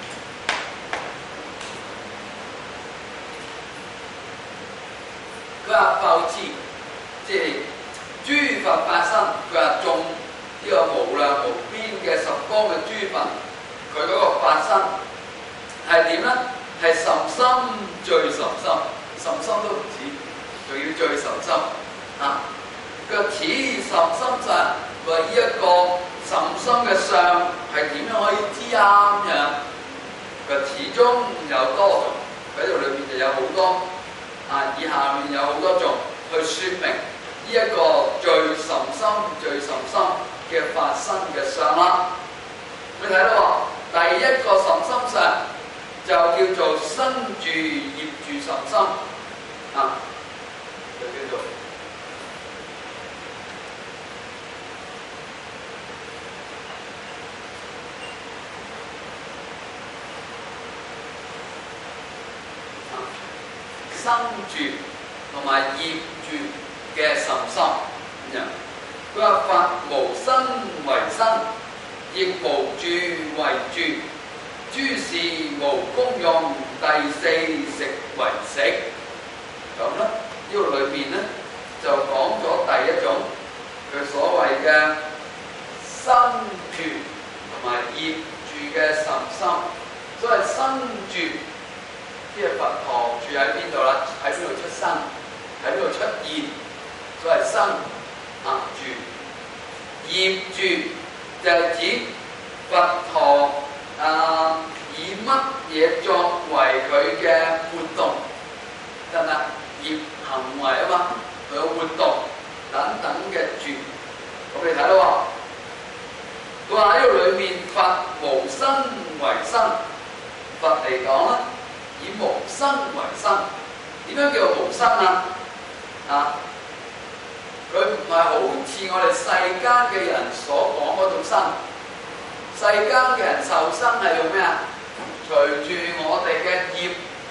佢話復次，即係諸佛發生。佢話眾呢個無量無邊嘅十方嘅諸佛，佢嗰個發生係點咧？係甚深最甚深，甚深都唔止，仲要最甚深啊！佢話此甚深相，佢話呢一個甚深嘅相係點樣可以知啊？咁樣佢話始終有多種，喺度裏面就有好多。以下面有好多種去説明呢一個最甚深、最甚深嘅發生嘅相啦。你睇到第一個甚深相就叫做生住業住甚深啊，就叫做生住同埋業住嘅甚深咁樣。佢話佛無生為生，亦無住為住，諸事無功用，第四食為食。咁咧，呢個裏面咧就講咗第一種佢所謂嘅生住同埋業住嘅甚深。所謂生住，即係佛陀住喺邊度啦？喺邊度出生？喺邊度出現？所謂生住。業住就係指佛陀以乜嘢作為佢嘅活動，得唔得？業行為啊嘛，佢嘅活動等等嘅住。咁你睇到喎，佢話喺呢度裏面，佛無生為生。佛嚟講咧，以無生為生。點樣叫無生啊？佢唔係好似我哋世間嘅人所講嗰種生。世間嘅人受生係用咩啊？隨住我哋嘅業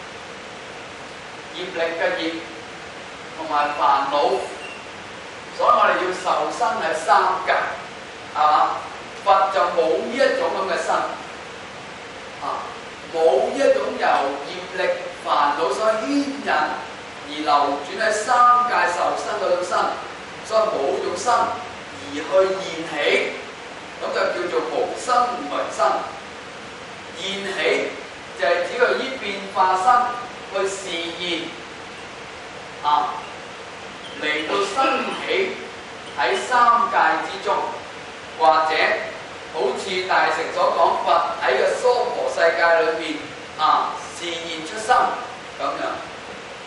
力嘅業同埋煩惱，所以我哋要受生喺三界，係嘛？佛就冇呢一種咁嘅生，冇呢一種由業力煩惱所牽引而流轉喺三界受生嗰種生，所以冇種生而去現起，咁就叫做無生為生。現起就係指佢依變化身去示現，嚟到生起喺三界之中，或者好似大乘所講，佛喺個娑婆世界裏面示現出生咁樣。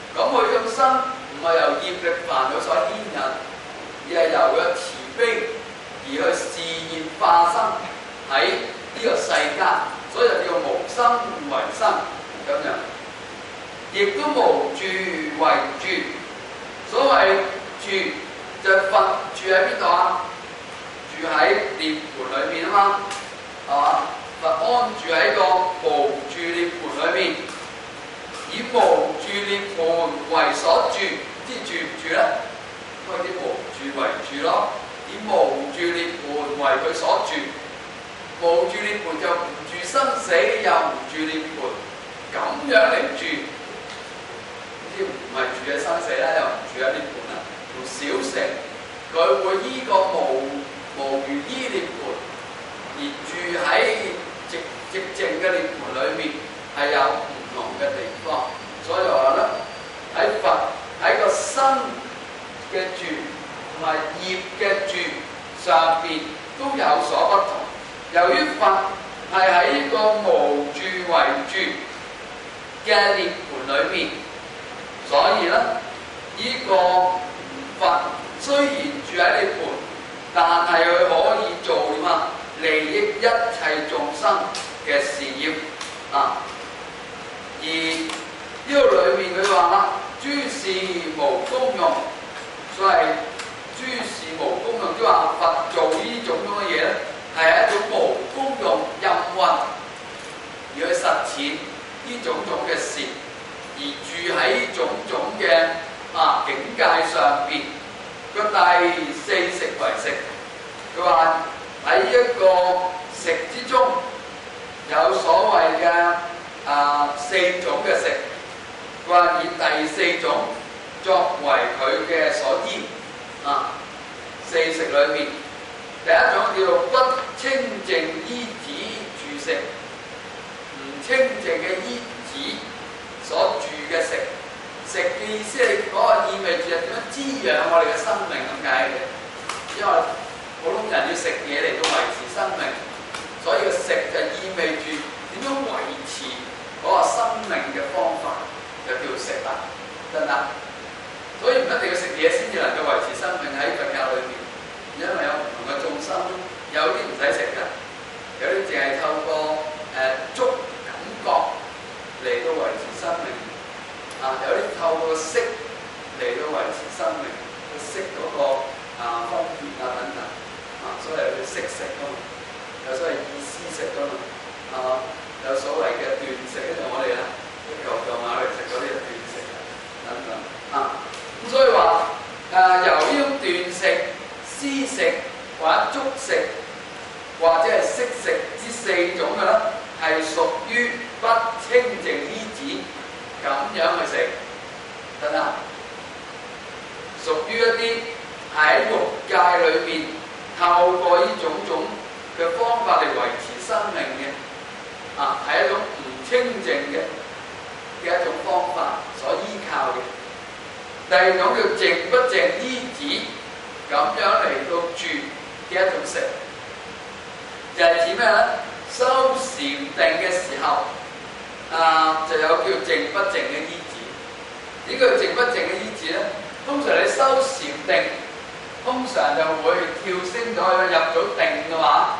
咁佢咁生唔係由業力煩惱所牽引，而係由佢慈悲而去示現化生喺呢個世間，所以就叫無生為生咁樣，亦都無住為住。所謂住就係佛住喺邊度啊？住喺涅槃裏面啊嘛，係嘛？佛安住喺個無住涅槃裏面，以無住涅槃為所住，即住唔住咧？嗰啲無住為住咯，以無住涅槃為佢所住，無住涅槃就唔住生死，又唔住涅槃，咁樣嚟住，呢啲唔係住喺生死啦，又唔住喺涅槃啦，同小乘佢會依個無餘依涅槃而住喺寂靜嘅涅槃裏面，係有唔同嘅地方，所以話咧喺佛喺個生嘅住同埋業嘅住上邊都有所不同。由於佛係喺呢個無住為住嘅涅槃裏面，所以咧呢個佛雖然住喺涅槃，但係佢可以做點啊？利益一切眾生嘅事業啊！而呢個裏面佢話啦，諸事無功用，所謂諸事無功用，即係話佛做呢種咁嘅嘢咧，係一種無功用任運而去實踐呢種嘅事，而住喺種嘅境界上邊。個第四食為食，佢話喺一個食之中有所謂嘅四種嘅食，佢話以第四種作為佢嘅所依四食裏面，第一種叫做不清淨依止住食，唔清淨嘅依止所住嘅食。食嘅意思係嗰個意味住係點樣滋養我哋嘅生命咁解嘅，因為普通人要食嘢嚟到維持生命，所以個食就意味住點樣維持嗰個生命嘅方法，就叫食啦，得唔得？所以唔一定要食嘢先至能夠維持生命喺佛教裏面，因為有唔同嘅眾生，有啲唔使食㗎，有啲淨係透過觸感覺嚟到維持生命。有啲透過色嚟到維持生命，去色嗰個分別等等，所以佢色食啊嘛，有所謂意思食啊嘛，有所謂嘅斷食咧，就我哋嚿馬嚟食嗰啲就斷食等等咁所以話由呢種斷食、思食或者觸食或者係色食之四種嘅咧，係屬於不清淨依止。咁樣去食得唔得？屬於一啲喺欲界裏面透過呢種嘅方法嚟維持生命嘅，係一種唔清淨嘅一種方法所依靠嘅。第二種叫淨不淨依止，咁樣嚟到住嘅一種食，就係指咩咧？修禪定嘅時候。就有叫靜不靜嘅依止。呢個靜不靜嘅依止咧，通常你修禪定，通常就會跳升咗去入到定嘅話，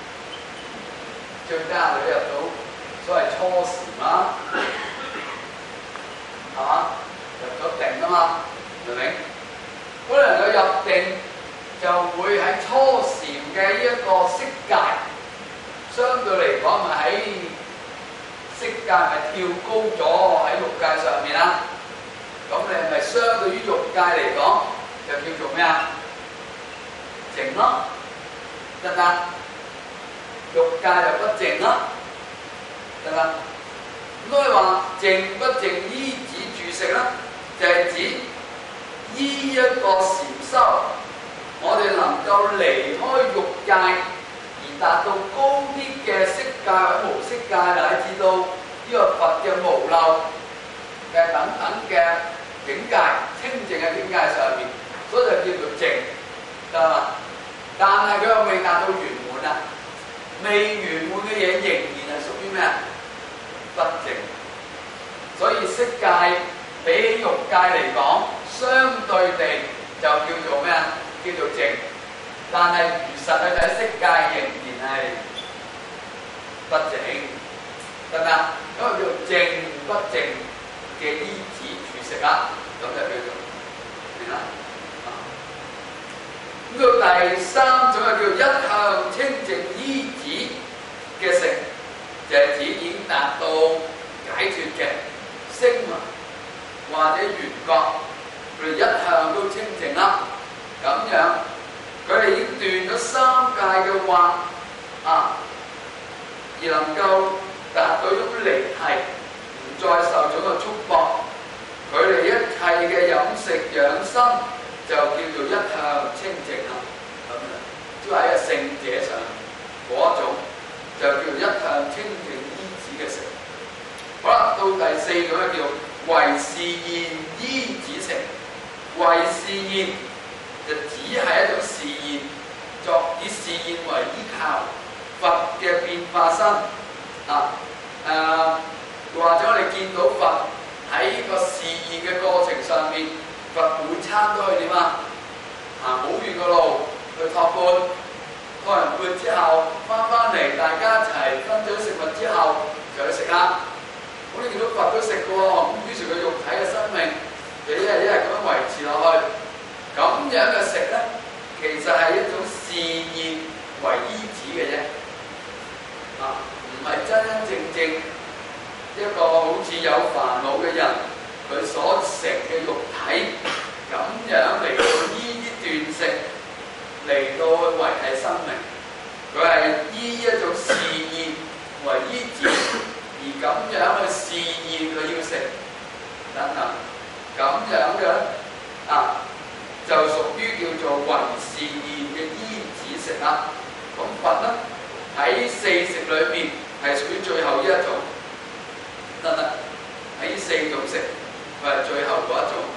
最加你入到所謂初禪啦，係嘛？入咗定啊嘛，明唔明？可能佢入定就會喺初禪嘅呢一個色界，相對嚟講咪喺色界咪跳高咗喺欲界上面啦，咁你係咪相對於欲界嚟講就叫做咩啊？靜咯，得唔得？欲界就不靜咯，得唔得？咁所以話靜不靜依止住食啦，就係指依一個禪修，我哋能夠離開欲界。達到高啲嘅色界或者無色界，乃至到呢個佛嘅無漏嘅等等嘅境界、清淨嘅境界上面，所以就叫做靜，得嘛？但係佢又未達到圓滿啊！未圓滿嘅嘢仍然係屬於咩啊？不靜。所以色界比起欲界嚟講，相對地就叫做咩啊？叫做靜。但係如實去睇色界仍然係不靜，得唔得？咁就叫做靜不靜嘅依止處食啦，咁就叫做明啦。咁到第三種就叫一向清淨依止嘅食，就係指已經達到解脫嘅聲聞或者緣覺，佢哋一向都清淨啦。咁樣佢哋已經斷咗三界嘅惑而能夠達到一種離諦，唔再受種嘅束縛。佢哋一切嘅飲食養生就叫做一向清淨啦。咁樣即係喺個聖者上嗰種就叫做一向清淨依止嘅食。好啦，到第四種咧叫唯示現依止食。唯示現就只係一種示現，作以示現為依靠，佛嘅變化身或者我哋見到佛喺個示現嘅過程上面，佛每餐都去點啊？行好遠嘅路去托缽，托完缽之後翻嚟，大家一齊分咗食物之後就去食啦。咁你見到佛都食嘅喎，咁於是佢肉體嘅生命就一日咁樣維持落去。咁樣嘅食咧，其實係一種示現為依止嘅啫，唔係真真正正一個好似有煩惱嘅人，佢所食嘅肉體咁樣嚟到依啲斷食嚟到去維繫生命，佢係依一種示現為依止，而咁樣去示現佢要食等等，咁樣嘅就屬於叫做唯示現嘅依止食啦。咁佛咧喺四食裏面係屬於最後一種，得唔得？喺四種食，佢係最後嗰一種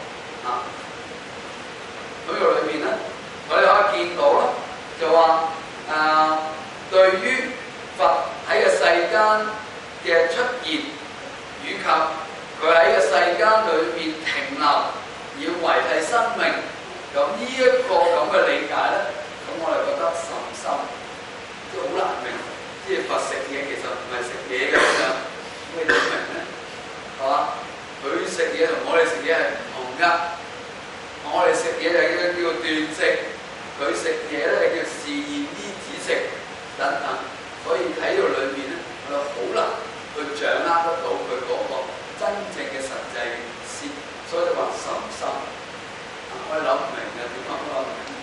咁個裏面咧，我哋可以見到啦，就話對於佛喺個世間嘅出現，以及佢喺個世間裏面停留，要維繫生命。咁呢一個咁嘅理解咧，咁我哋覺得甚深，即係好難明。即係佛食嘢其實唔係食嘢嘅咁樣，你點明咧？係嘛？佢食嘢同我哋食嘢係唔同㗎。我哋食嘢就叫斷食，佢食嘢咧叫示現依止食等等。所以喺呢度裏面咧，我哋好難去掌握得到佢嗰個真正嘅實際意思，所以就話甚深。我哋諗唔明嘅，點講都諗唔明。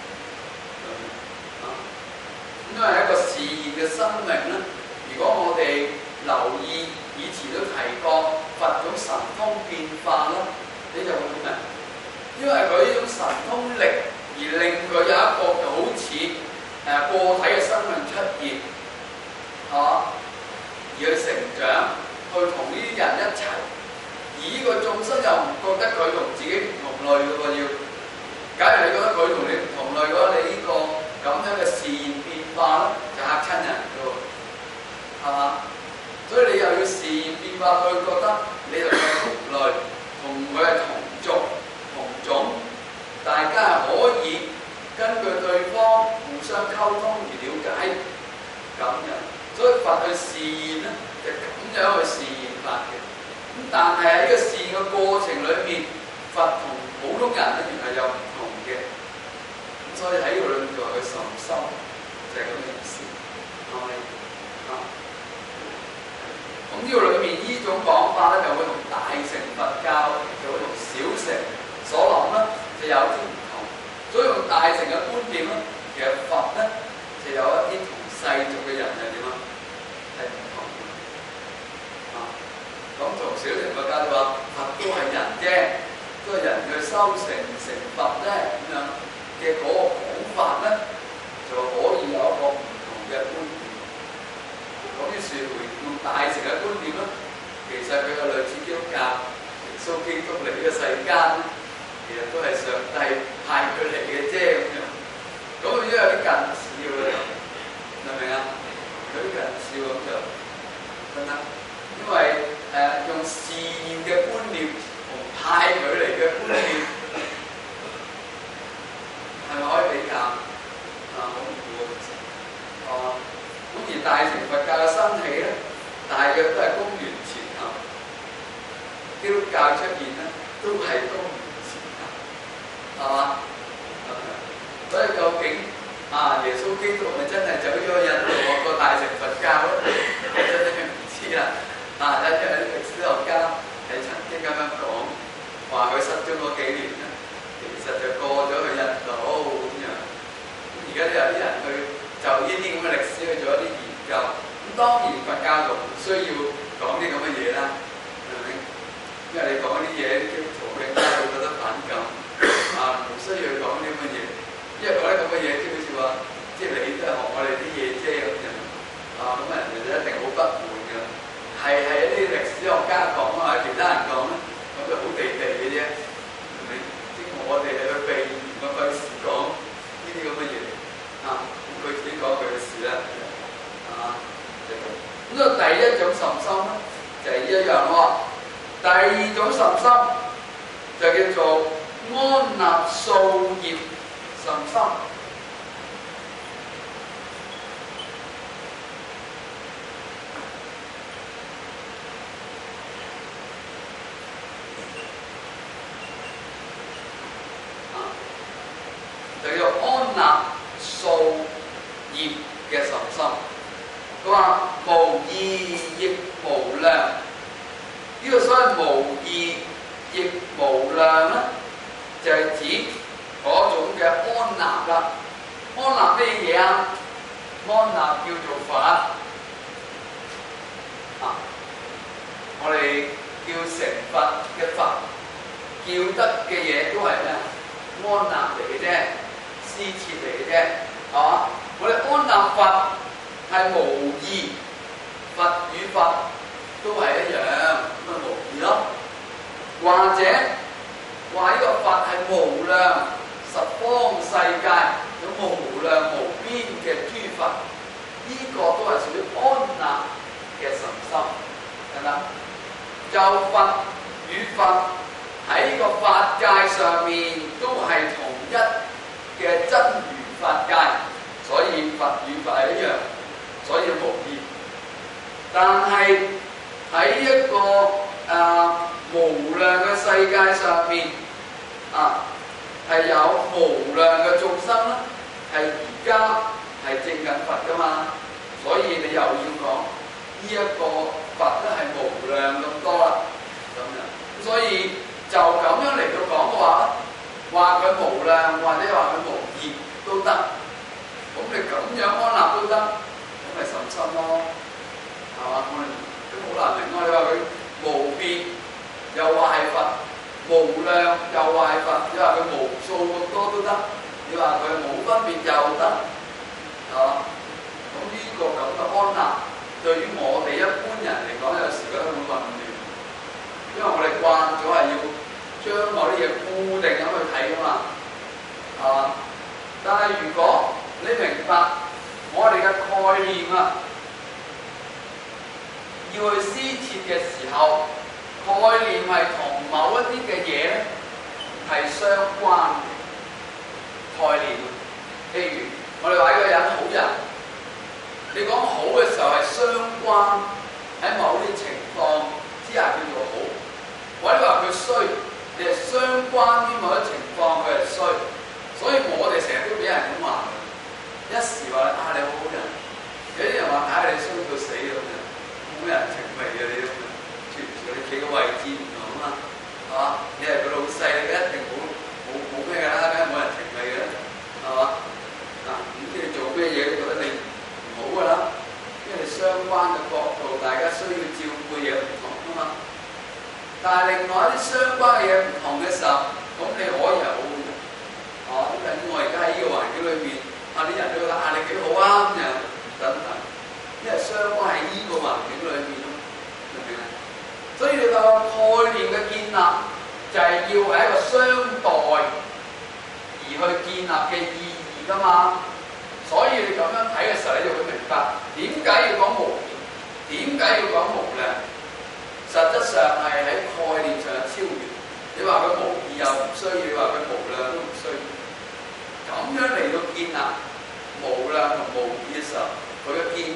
因為係一個示現嘅生命咧，如果我哋留意以前都提過佛種神通變化咧，你就會明。因為佢呢種神通力而令佢有一個好似個體嘅生命出現，而去成長，去同呢啲人一齊，而呢個眾生又唔覺得佢同自己唔同類嘅喎要。假如你覺得佢同你唔同類嘅話，你呢個咁樣嘅示現變化咧，就嚇親人嘅喎，係嘛？所以你又要示現變化，佢覺得你同佢同類，同佢係同族同種，大家係可以根據對方互相溝通而了解咁樣。所以佛去示現咧，就咁樣去示現法嘅。咁但係喺呢個示現嘅過程裏面，佛同普通人咧原來有唔同嘅，咁所以喺呢個裏面就係佢甚深，就係咁嘅意思，係咪？咁呢個裏面呢種講法咧，就會同大乘佛教就會同小乘所諗咧就有啲唔同，所以用大乘嘅觀點咧，其實佛咧就有一啲同世俗嘅人係點啊？係唔同嘅。咁同小乘佛教就話佛都係人啫。都係人嘅修成佛咧咁樣嘅嗰個講法咧，就可以有一個唔同嘅觀點。咁於是用大乘嘅觀點咧，其實佢係類似基督教，耶穌基督嚟呢個世間咧，其實都係上帝派佢嚟嘅啫咁樣。咁佢都有啲近似喎，明唔明啊？有啲近似咁就得唔得？因為用示現嘅觀念同派嘅佛教嘅興起咧，大約都係公元前後。基督教出現咧，都係公元前後，係嘛？所以究竟耶穌基督係咪真係走咗去印度學個大乘佛教咧？真係唔知啦。因為啲歷史學家係曾經咁樣講，話佢失蹤嗰幾年咧，其實就過咗去印度咁樣。而家都有啲人去就呢啲咁嘅歷史去做一啲研究。咁當然佛教就唔需要講啲咁嘅嘢啦，係咪？因為你講啲嘢，基督徒更加會覺得反感。唔需要講啲咁嘅嘢，因為講啲咁嘅嘢，即係好似話，即係你都係學我哋啲嘢啫咁樣。咁人哋就一定好不滿㗎。係一啲歷史學家講啊，其他人講咧，咁就好地地嘅啫。你即係我哋係去避嫌，我費事講呢啲咁嘅嘢。咁佢自己講佢嘅事啦。就咁。咁所以第一種甚深咧，就係一樣喎。第二種甚深就叫做安納素業甚深。就叫安納素業嘅甚深。佢話無異亦無量，呢個所謂無異亦無量咧，就係指嗰種嘅安納啦。安納咩嘢啊？安納叫做佛。我哋叫成佛嘅佛，叫得嘅嘢都係咩？安納嚟嘅啫，施設嚟嘅啫，係嘛？我哋安納佛係無異，佛與佛都係一樣，咁咪無異咯。或者話呢個佛係無量十方世界有無量無邊嘅諸佛，呢個都係屬於安納嘅甚深，係咪？就佛與佛喺個法界上面都係同一嘅真如法界，所以佛與佛係一樣，所以無異。但係喺一個無量嘅世界上面係有無量嘅眾生啦，係而家係證緊佛噶嘛，所以你又要講呢一個佛咧係無量咁多啦，咁樣。所以就咁樣嚟到講嘅話，話佢無量或者話佢無異都得。咁你咁樣安納都得，咁咪甚深咯，係嘛？我哋都好難明啊！你話佢無邊，又話係佛；無量又話係佛；你話佢無數咁多都得；你話佢冇分別又得，係嘛？咁呢個咁嘅安納，對於我哋一般人嚟講，有時覺得好混亂，因為我哋慣咗係要將某啲嘢固定咁去睇噶嘛，係嘛？但係如果你明白我哋嘅概念要去施設嘅時候，概念係同某一啲嘅嘢咧係相關嘅概念。譬如我哋話一個人好人，你講好嘅時候係相關喺某啲情況之下叫做好，或者話佢衰，你係相關於某啲情況佢係衰。所以我哋成日都俾人咁話，一時話你好好人，有啲人話你衰到死咁樣，冇人情味嘅你都，全你企嘅位置唔同啊嘛，係嘛？你係個老細，你一定冇咩㗎啦，梗係冇人情味嘅啦，係嘛？咁你做咩嘢都覺得你唔好㗎啦，因為相關嘅角度，大家需要照顧嘢唔同啊嘛。但係另外一啲相關嘅嘢唔同嘅時候，咁你可以係好嘅。因為我而家喺呢個環境裏面，啲人都覺得你幾好啊咁樣等等，因為相關喺呢個環境裏面咯，明唔明啊？所以你個概念嘅建立就係要係一個相待而去建立嘅意義㗎嘛。所以你咁樣睇嘅時候，你就會明白點解要講無邊，點解要講無量。實質上係喺概念上嘅超越。你話佢無異又唔需要，你話佢無量都唔需要。咁樣嚟到建立無量同無異嘅時候，佢嘅建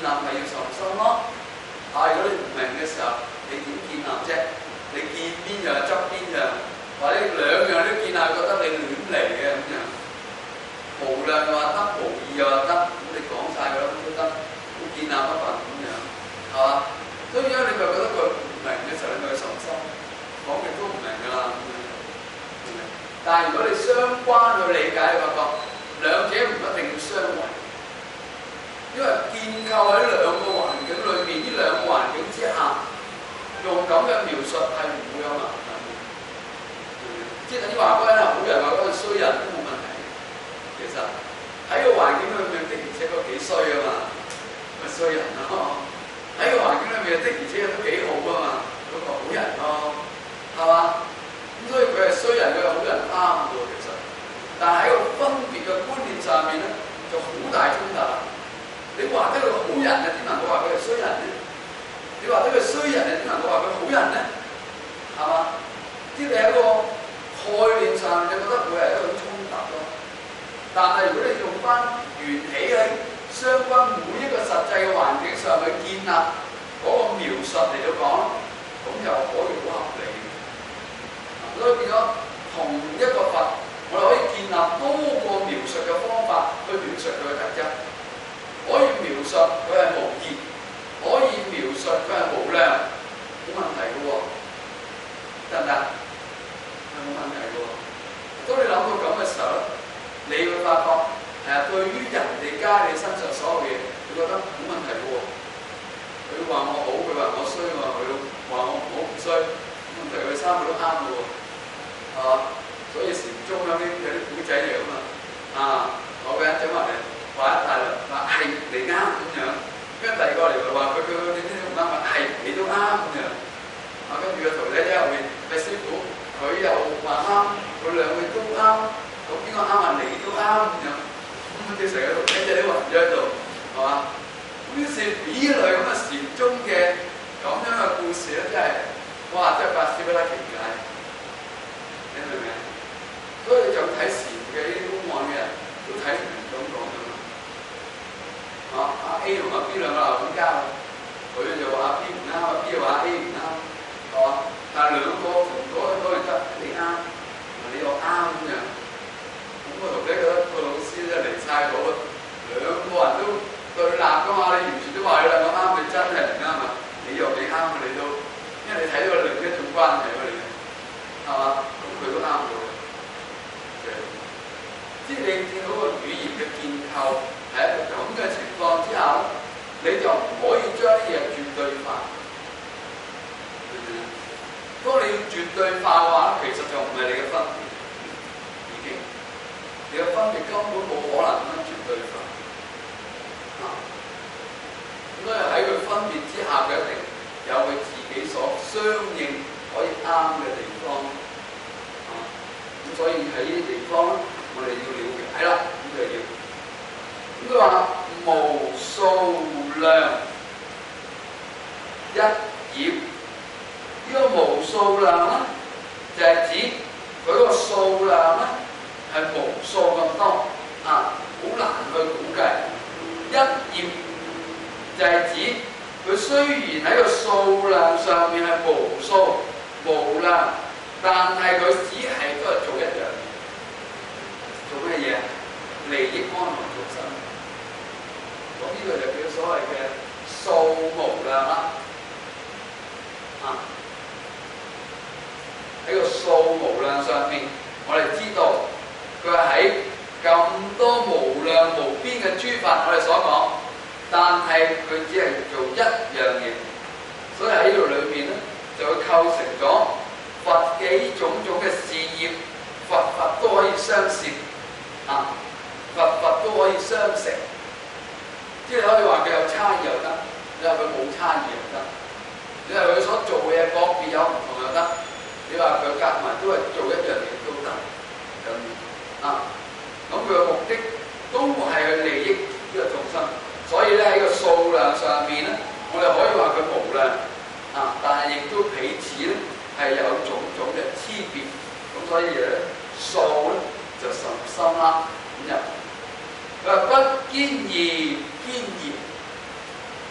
立咪要信心咯。如果你唔明嘅時候，你點建立啫？你見邊樣執邊樣，或者兩樣都見下，覺得你亂嚟嘅咁樣。無量又話得，無義又話得，咁你講晒佢都得，咁建立一份咁樣，係嘛？所以你咪覺得佢唔明嘅時候，你咪去信心，講極都唔明㗎啦。但係如果你相關去理解，你發覺兩者唔一定要相違，因為建構喺兩個環境裏面，呢兩個環境之下，用咁嘅描述係唔會有矛盾嘅。即係等於話嗰個人係好人，話嗰個衰人都冇問題。其實喺個環境裏面的而且確幾衰啊嘛，咪衰人咯。喺個環境裏面的而且確都幾好啊嘛，嗰個好人咯，係嘛？咁所以佢係衰人，佢係好人啱嘅喎，其實。但係喺個分別嘅觀念上面咧，就好大衝突啦。你話得佢好人啊，點能夠話佢係衰人咧？你話得佢衰人啊，點能夠話佢好人咧？係嘛？即係你喺個概念上，你覺得會係一種衝突咯。但係如果你用翻緣起喺相關每一個實際嘅環境上去建立嗰個描述嚟到講，咁又可以好合理。所以變咗同一個佛，我哋可以建立多個描述嘅方法去描述佢嘅特質。可以描述佢係無義，可以描述佢係無量，冇問題嘅喎，得唔得？係冇問題嘅喎。當你諗到咁嘅時候咧，你會發覺對於人哋加你身上所有嘢，你覺得冇問題嘅喎。佢話我好，佢話我衰，佢話我唔衰，問題佢三個都啱嘅喎，係嘛？所以禪宗有啲古仔嚟㗎嘛，我嘅人整埋嚟。話一大輪話係你啱咁樣，跟住第二個嚟話佢你啲唔啱，話係你都啱咁樣。跟住個徒弟喺後面，師傅佢又話啱，佢兩個都啱，咁邊個啱啊？你都啱咁樣。咁佢成日喺度聽住啲雲咗喺度，係嘛？於是呢類咁嘅禪宗嘅咁樣嘅故事咧，真係哇！真係百思不得其解，你明唔明？所以就睇禪嘅呢啲公案嘅人都睇唔明咁講㗎嘛。阿 A 同阿 B 兩個鬧緊交，佢就話阿 B 唔啱，阿 B 又話阿 A 唔啱，係嘛？但係兩個同嗰個人得你啱，你又啱咁樣。咁我同呢個老師咧離晒譜啊，兩個人都對立㗎嘛，你完全都話佢兩個啱，你真係唔啱啊！你又幾啱啊？你都，因為你睇到另一種關係喎，你係嘛？咁佢都啱咗。即係你見到個語言嘅建構。喺一個咁嘅情況之下，你就唔可以將啲嘢絕對化。當你要絕對化嘅話，其實就唔係你嘅分別，已經你嘅分別根本冇可能咁樣絕對化。咁所以喺佢分別之下，佢一定有佢自己所相應可以啱嘅地方。咁所以喺呢啲地方，我哋要了解啦，咁就要。佢話無數量一業，呢個無數量咧，就係指佢個數量咧係無數咁多，好難去估計。一業就係指佢雖然喺個數量上面係無數無量，但係佢只係都係做一樣嘢，做咩嘢？利益安樂眾生。咁呢個就叫所謂嘅數無量啦，喺個數無量上面，我哋知道佢係喺咁多無量無邊嘅諸法，我哋所講，但係佢只係做一樣嘢，所以喺呢度裏面咧，就會構成咗佛嘅種種嘅事業，佛都可以相攝，佛都可以相成。即係你可以話佢有差異又得，你話佢冇差異又得，你話佢所做嘅嘢個別有唔同又得，你話佢夾埋都係做一樣嘢都得，咁佢嘅目的都係去利益呢個眾生，所以咧喺個數量上面咧，我哋可以話佢無量，但係亦都彼此咧係有種種嘅差別，咁所以咧數咧就甚深啦，咁就佢話不堅而堅業，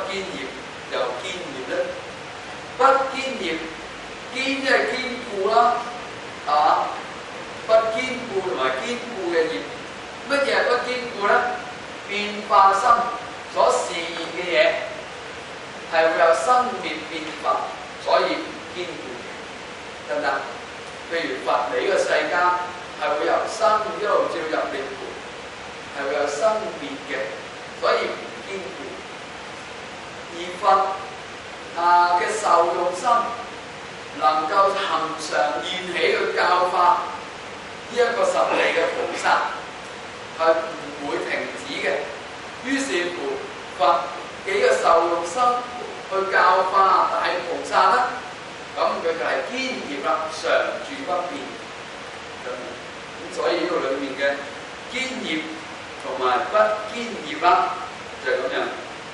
堅業又堅業咧？不堅業，堅即係堅固啦，係嘛？不堅固同埋堅固嘅業，乜嘢係不堅固咧？變化心所示現嘅嘢係會有生滅變化，所以唔堅固嘅，得唔得？譬如佛理嘅世間係會由生一路照入涅槃，係會有生滅嘅，所以唔堅固。而佛嘅受用心能夠恒常現起去教化呢一個十地嘅菩薩，係唔會停止嘅。於是乎，佛幾個受用心去教化大菩薩啦，咁佢就係堅業啦，常住不變。咁所以呢個裏面嘅堅業同埋不堅業啦，就係咁樣。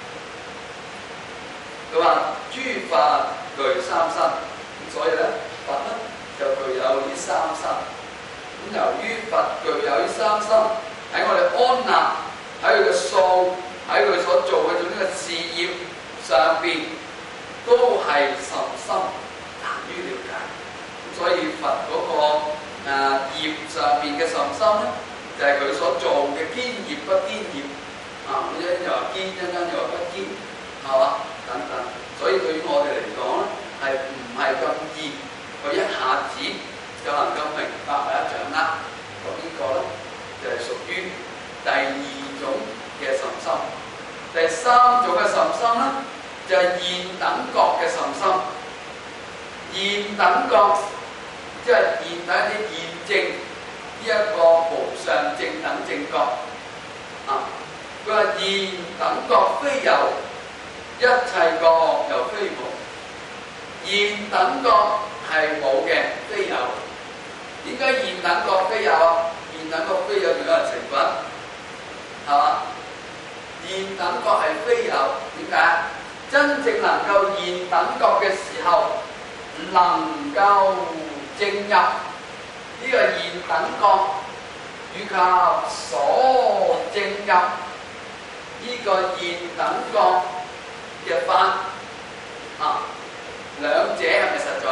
佢話諸法具三身，所以咧佛咧就具有呢三身。咁由於佛具有呢三身，喺我哋安立喺佢嘅數，喺佢所做嘅種呢個事業上邊，都係甚深難於了解。咁所以佛嗰個業上邊嘅甚深咧，就係佢所做嘅堅業不堅業啊！一陣又話堅，一陣又話不堅，係嘛？等等，所以對於我哋嚟講咧，係唔係咁易去一下子就能夠明白或者掌握？咁呢個咧就係屬於第二種嘅甚深。第三種嘅甚深咧，就係現等覺嘅甚深。現等覺即係現等一啲現證呢一個無上正等正覺啊！佢話現等覺非有。一切覺又非無，現等覺係冇嘅，非有。點解現等覺非有啊？現等覺非有仲有人成佛，係嘛？現等覺係非有，點解？真正能夠現等覺嘅時候，能夠證入呢個現等覺，以及所證入呢個現等覺嘅法啊，兩者係咪實在？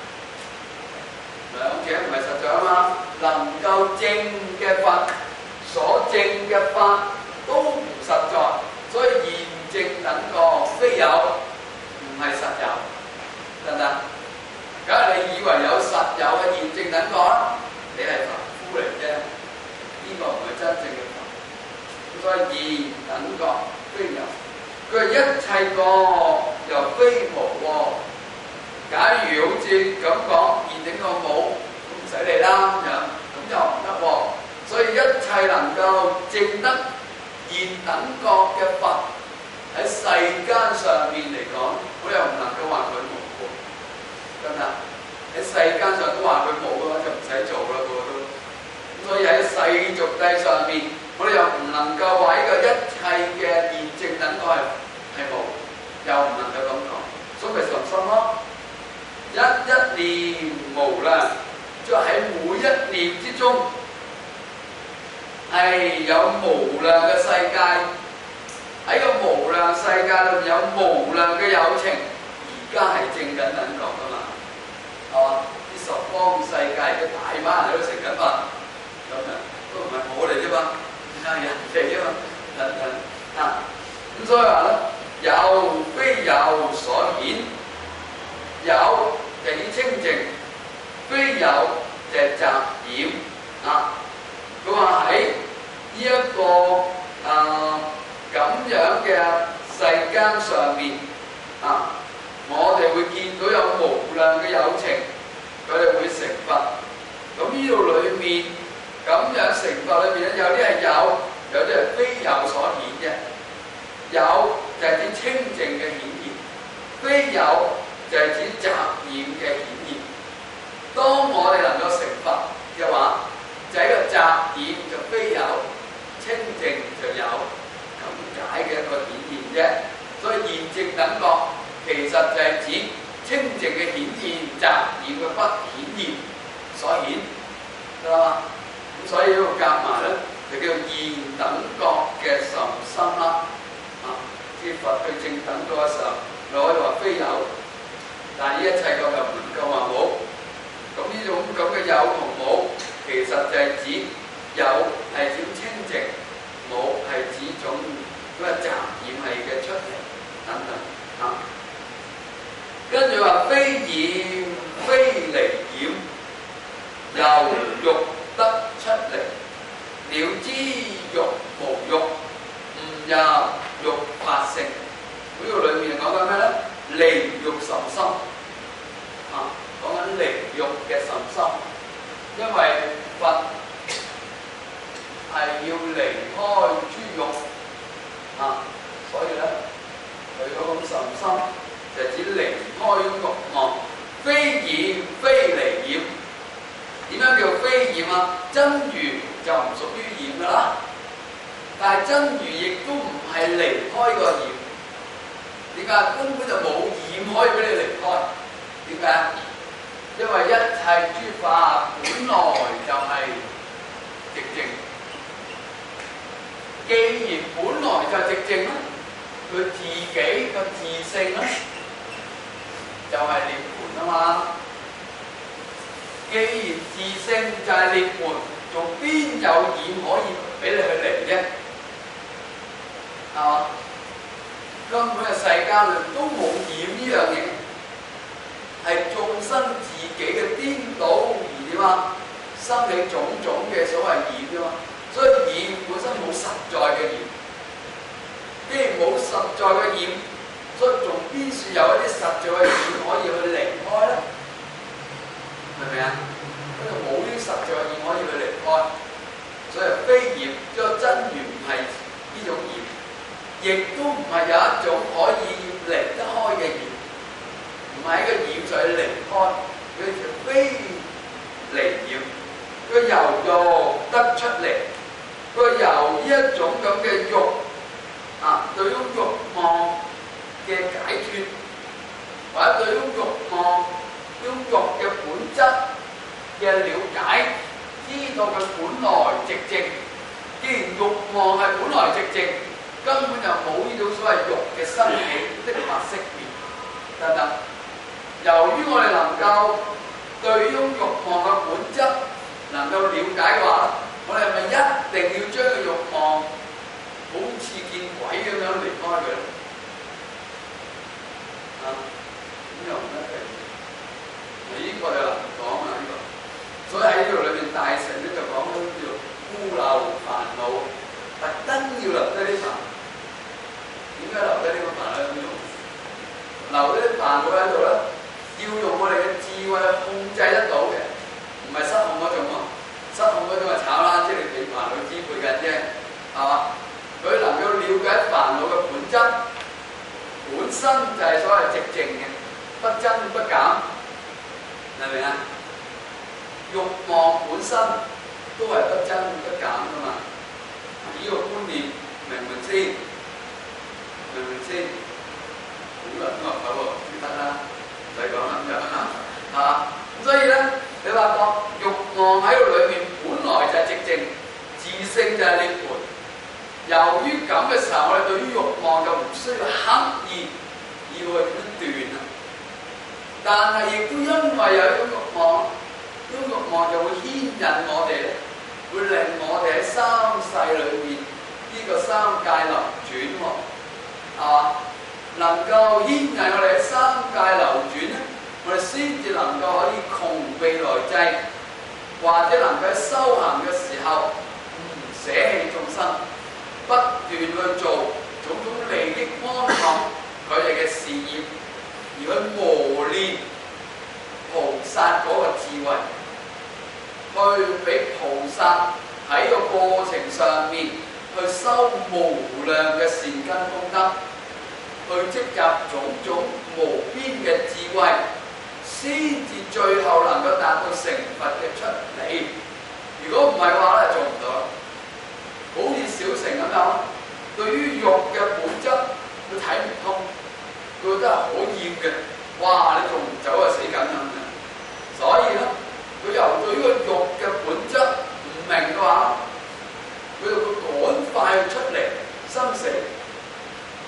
兩者唔係實在啊嘛！能夠證嘅法，所證嘅法都唔實在，所以現證等覺非有，唔係實有，得唔得？梗係你以為有實有嘅現證等覺啦，你係凡夫嚟啫，呢個唔係真正嘅法。所以現等覺非有。佢話一切覺又非無喎。假如好似咁講，現證個冇，咁唔使理啦咁樣，咁又唔得喎。所以一切能夠證得現等覺嘅法，喺世間上面嚟講，我又唔能夠話佢無喎，得唔得？喺世間上都話佢冇嘅話，就唔使做啦，個個都。咁所以喺世俗諦上面，我哋又唔能夠話呢個一切嘅現證等覺係冇，又唔能夠咁講，所以咪甚深咯。一念無量，即係喺每一念之中係有無量嘅世界，喺個無量世界裏面有無量嘅有情，而家係證緊等覺噶嘛，係嘛？啲十方世界嘅大班人都成緊法，咁樣都唔係我哋啫嘛，係人哋啫嘛，等等啊。咁所以話咧，有非有所顯，有就係清淨，非有就係雜染啊。佢話喺呢一個咁樣嘅世間上面啊，我哋會見到有無量嘅有情，佢哋會成佛。咁呢度裏面咁樣成佛裏面咧，有啲係有，有啲係非有所顯嘅。有就係指清淨嘅顯現，非有就係指雜染嘅顯現。當我哋能夠成佛嘅話，就係一個雜染就非有，清淨就有，咁解嘅一個顯現啫。所以現證等覺其實就係指清淨嘅顯現，雜染嘅不顯現所顯，得啦嘛。咁所以呢個夾埋咧，就叫現等覺嘅甚深啦。 至佛去正等嗰個時候，你可以話非有，但係呢一切個就唔能夠話冇。咁呢種咁嘅有同冇，其實就係指有係指清淨，冇係指種嗰個雜染係嘅出嚟等等嚇。跟住話非染非離染，由欲得出離，了知欲無欲，悟入欲法性。呢個裏面講緊咩咧？離欲甚深啊！講緊離欲嘅甚深，因為佛係要離開諸欲啊，所以咧佢嗰種甚深就指離開欲望，非染非離染。點樣叫非染啊？真如就唔屬於染噶啦，但係真如亦都唔係離開個染。點解？根本就冇染可以俾你離開。點解？因為一切諸法本來就係寂靜。既然本來就係寂靜咧，佢自己個自性咧就係涅槃啊嘛。既然自性就係涅槃，仲邊有染可以俾你去離啫？係嘛？根本嘅世間裏都冇染呢樣嘢，係眾生自己嘅顛倒而點啊，生起種種嘅所謂染啫嘛。所以染本身冇實在嘅染，既然冇實在嘅染，所以仲邊處有一啲實在嘅染可以去離開咧？明唔明啊？嗰度冇啲實在嘅染可以去離開，所以非染，即係真如唔係呢種染。亦都唔係有一種可以離得開嘅染，唔係喺個染上去離開，佢就非離染，佢由欲得出嚟，佢由呢一種咁嘅欲啊，對於欲望嘅解脫，或者對於欲望、對於欲嘅本質嘅了解，知道佢本來寂靜。既然欲望係本來寂靜，根本就冇呢種所謂欲嘅生起、的法識別等等。由於我哋能夠對於欲望嘅本質能夠了解嘅話，我哋係咪一定要將個欲望好似見鬼咁樣離開佢咧？啊，咁又唔一定。呢個就難講啊！呢個，所以喺呢度裏面大乘咧就講叫做孤陋煩惱，特登要留低啲煩惱。點解留低呢個煩惱喺度？留低啲煩惱喺度咧，要用我哋嘅智慧去控制得到嘅，唔係失控嗰種喎。失控嗰種係炒啦，即係被煩惱支配緊啫，係嘛？佢能夠了解煩惱嘅本質，本身就係所謂寂靜嘅，不增不減，明唔明啊？慾望本身都係不增不減噶嘛，呢個觀念明唔明先？明唔明先？好多人都話佢喎，唔得啦，唔使講啦咁就嚇。咁所以咧，你話講慾望喺度裏面本來就係寂靜，自性就係涅槃。由於咁嘅時候，我哋對於慾望就唔需要刻意要去點樣斷啦。但係亦都因為有一種慾望，呢種慾望就會牽引我哋咧，會令我哋喺三世裏面呢個三界流轉喎，係嘛？能夠牽引我哋喺三界流轉咧，我哋先至能夠可以窮未來際，或者能夠喺修行嘅時候捨棄眾生，不斷去做種種利益安樂佢哋嘅事業，而去磨練菩薩嗰個智慧，去俾菩薩喺個過程上面去修無量嘅善根功德，去積集種種無邊嘅智慧，先至最後能夠達到成佛嘅出嚟。如果唔係嘅話咧，做唔到。好似小乘咁樣，對於欲嘅本質，佢睇唔通，佢覺得係可厭嘅。哇！你仲唔走啊，死緊咁嘅。所以咧，佢由對於個欲嘅本質唔明嘅話，佢就會趕快出嚟生死。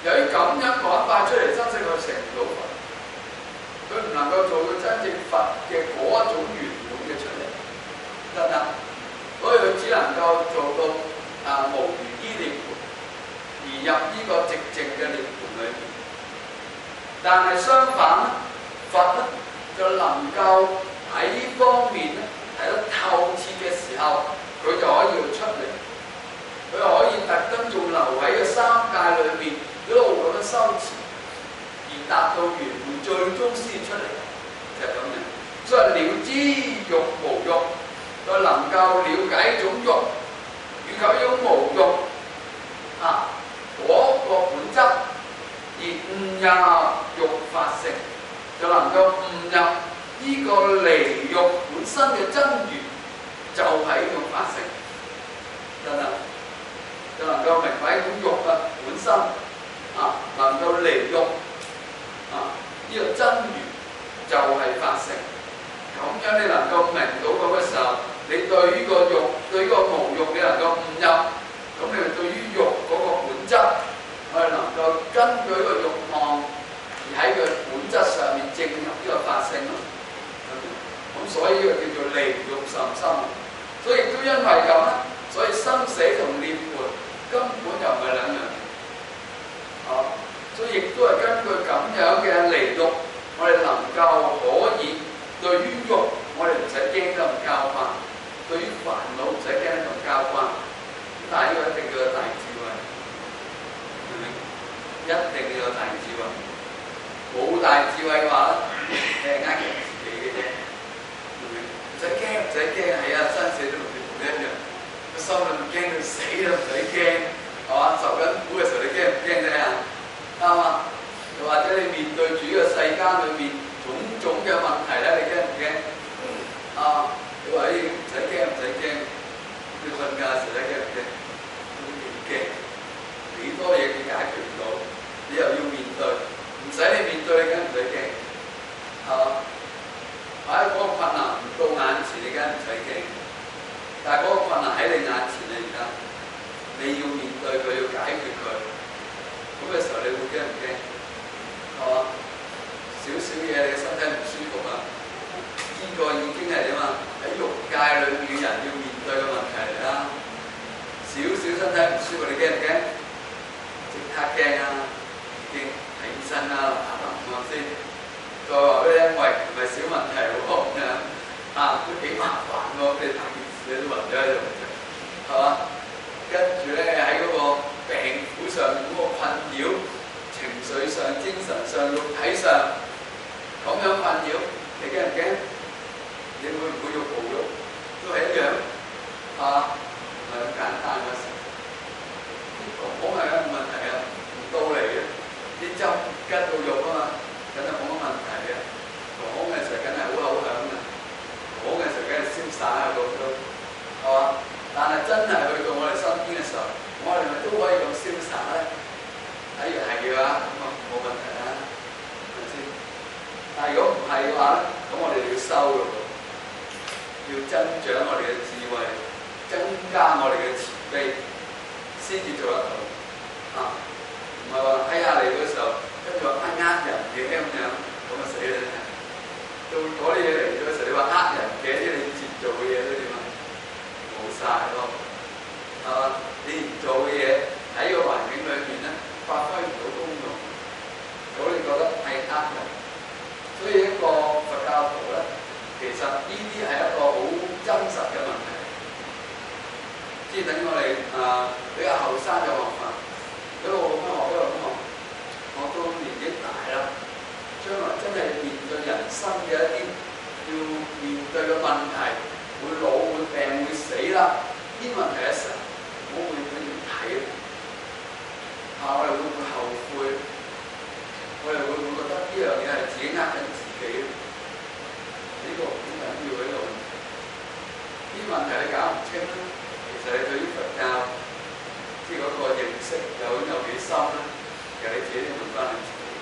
由於咁樣趕快出嚟珍惜，佢成唔到佛，佢唔能夠做到真正佛嘅嗰一種圓滿嘅出嚟，得唔得？所以佢只能夠做到無餘依涅槃，而入呢個寂靜嘅涅槃裏面。但係相反咧，佛咧就能夠喺呢方面咧睇得透徹嘅時候，佢就可以出嚟，佢可以特登仲留喺個三界裏面一路咁樣修持，而達到圓滿，最終先出嚟，就係咁樣。所以了知欲無欲，佢能夠了解一種欲，以及一種無欲嗰個本質，而悟入欲法性，就能夠悟入呢個離欲本身嘅真源，就係呢種法性，得唔得？就能夠明白呢種欲嘅本身能夠離欲呢個真源就係法性。咁樣你能夠明到咁嘅時候，你對呢個欲對呢個無欲你能夠悟入，咁你咪對於欲嗰個本質，我哋能夠根據呢個欲望而喺佢本質上面證入呢個法性咯。咁所以呢個叫做離欲甚深。所以亦都因為咁咧，所以生死同涅槃根本又唔係兩樣嘢。所以亦都係根據咁樣嘅離欲，我哋能夠可以對於欲，我哋唔使驚得咁交關；對於煩惱唔使驚得咁交關。但係呢個一定要有大智慧，明唔明？一定要有大智慧。冇大智慧嘅話咧，你係呃人自己嘅啫，明唔明？唔使驚，唔使驚，係啊，生死都同你一樣。個心裏面驚到死都唔使驚，係嘛？受緊苦嘅時候，你驚唔驚啫？啱嘛？又或者你面對住呢個世間裏面種種嘅問題咧，你驚唔驚？你話唔使驚，唔使驚。你瞓覺時咧驚唔驚？都幾驚。幾多嘢你解決唔到，你又要面對，唔使你面對，你梗唔使驚，係嘛？嗰個困難唔到眼前，你梗唔使驚。但係嗰個困難喺你眼前咧，而家你要面對佢，要解決佢。咁嘅時候，你會驚唔驚？係嘛？少少嘢，你嘅身體唔舒服啊，呢個已經係點啊？喺欲界裏面嘅人要面對嘅問題嚟啦。少少身體唔舒服，你驚唔驚？即刻驚啊！驚睇醫生啦，打針咁先。再話俾你聽，喂，唔係小問題喎，咁樣都幾麻煩喎，你大件事你都暈咗喺度，係嘛？跟住咧喺嗰個病苦上面嗰個困擾，情緒上、精神上、肉體上咁樣困擾，你驚唔驚？你會唔會欲無欲？都係一樣，係嘛？唔係咁簡單嘅事。講係冇問題啊，唔到嚟嘅，啲針吉到肉啊嘛，梗係冇乜問題嘅。講嘅時候梗係好口響嘅，講嘅時候梗係瀟灑喺度都，係嘛？但係真係去到我哋身邊嘅時候，我哋咪都可以咁瀟灑咧？例如係嘅話，咁啊冇問題啦，係咪先？但係如果唔係嘅話咧，咁我哋要收咯，要增長我哋嘅智慧，增加我哋嘅慈悲，先至做得到。唔係話睇下嚟嘅時候，跟住話人嘅咁樣，咁啊死啦！到嗰啲嘢嚟咗嘅時候，你話人嘅，即係你以前做嘅嘢都點啊？冇晒咯，係嘛？你以前做嘅嘢喺個環境裏面咧，發揮唔到功用，咁你覺得係人。所以一個佛教徒咧，其實呢啲係一個好真實嘅問題。即係等於我哋比較後生嘅學法，一路咁樣學，一路咁學，我到年紀大啦，將來真係面對人生嘅一啲要面對嘅問題，會老會病會死啦，呢啲問題嘅時候，我會點睇咧？我哋會唔會後悔？我哋會唔會覺得呢樣嘢係自己呃緊自己咧？呢個好緊要喺度。呢啲問題你搞唔清咧，其實你對於佛教即係嗰個認識有幾深咧？其實你自己都問翻你自己。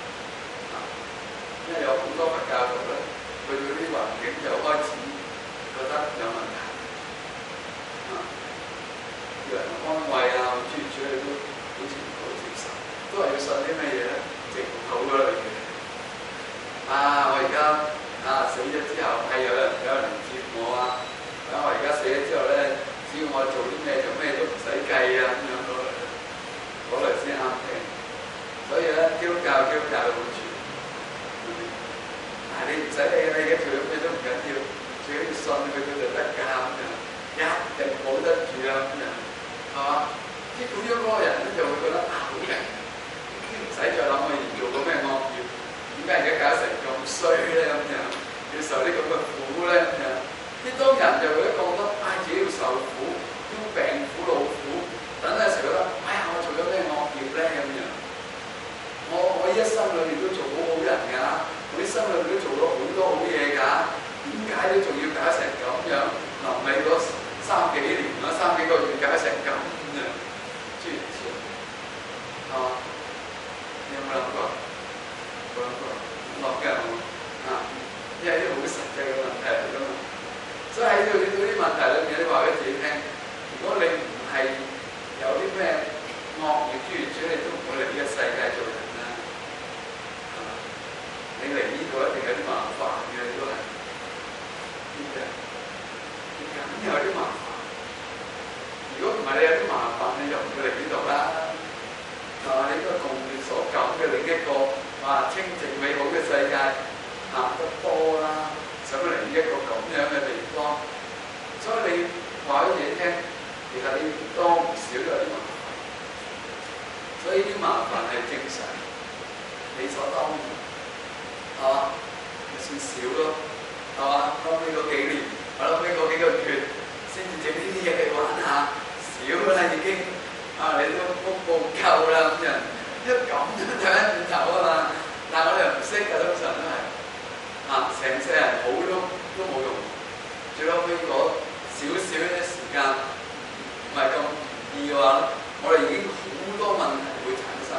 因為有好多佛教徒咧，去到呢啲環境就開始覺得有問題。叫人安慰啊，諸如此類都好似唔好接受，都係都係要信啲咩嘢咧？淨土嗰類嘅。我而家死咗之後，有人接我啊！我而家死咗之後咧，只要我做啲咩就咩都唔使計啊，咁樣嗰類先啱聽。所以咧，基督教嘅好處，你唔使理你而家做咗咩都唔緊要，最緊要信佢就得㗎咁樣，一定保得住啊咁樣，係嘛？即係咁樣嗰個人咧就會覺得好型，唔使再諗我以前做過咩惡業，點解而家搞成咁衰咧咁樣，要受啲咁嘅苦咧咁樣。啲當人就會覺得自己要受苦，要病苦勞苦，等陣時覺得我做咗咩惡業咧咁樣。我一生裏面都做好好人㗎，我一生裏面都做咗好多好嘢㗎，點解都仲要搞成咁樣？臨尾嗰3幾年啦，3幾個月搞成咁樣，諸如此類，係嘛？你有冇諗過？冇諗過，落嘅因為啲好實際嘅問題嚟㗎嘛。所以喺呢度遇到啲問題裏面，你話俾自己聽，如果你唔係有啲咩惡業諸如此類，你都唔會嚟呢個世界做人啦。你嚟呢度一定有啲麻煩嘅，你都係點解？你梗有啲麻煩。如果唔係你有啲麻煩，你就唔會嚟呢度啦。你應該共你所感嘅另一個清淨美好嘅世界得多啦。想嚟一個咁樣嘅地方，所以你話俾自己聽，其實你唔多唔少都有啲麻煩，所以啲麻煩係正常，理所當然，係嘛？算少咯，係嘛？後尾嗰幾年，後尾嗰幾個月，先至整呢啲嘢嚟玩下，少啦已經，你都福報夠啦咁樣，一咁都睇翻轉頭啊嘛，但係我哋又唔識㗎，通常都係。成世人好都冇用，最後尾嗰少少嘅時間唔係咁易嘅話，我哋已經好多問題會產生。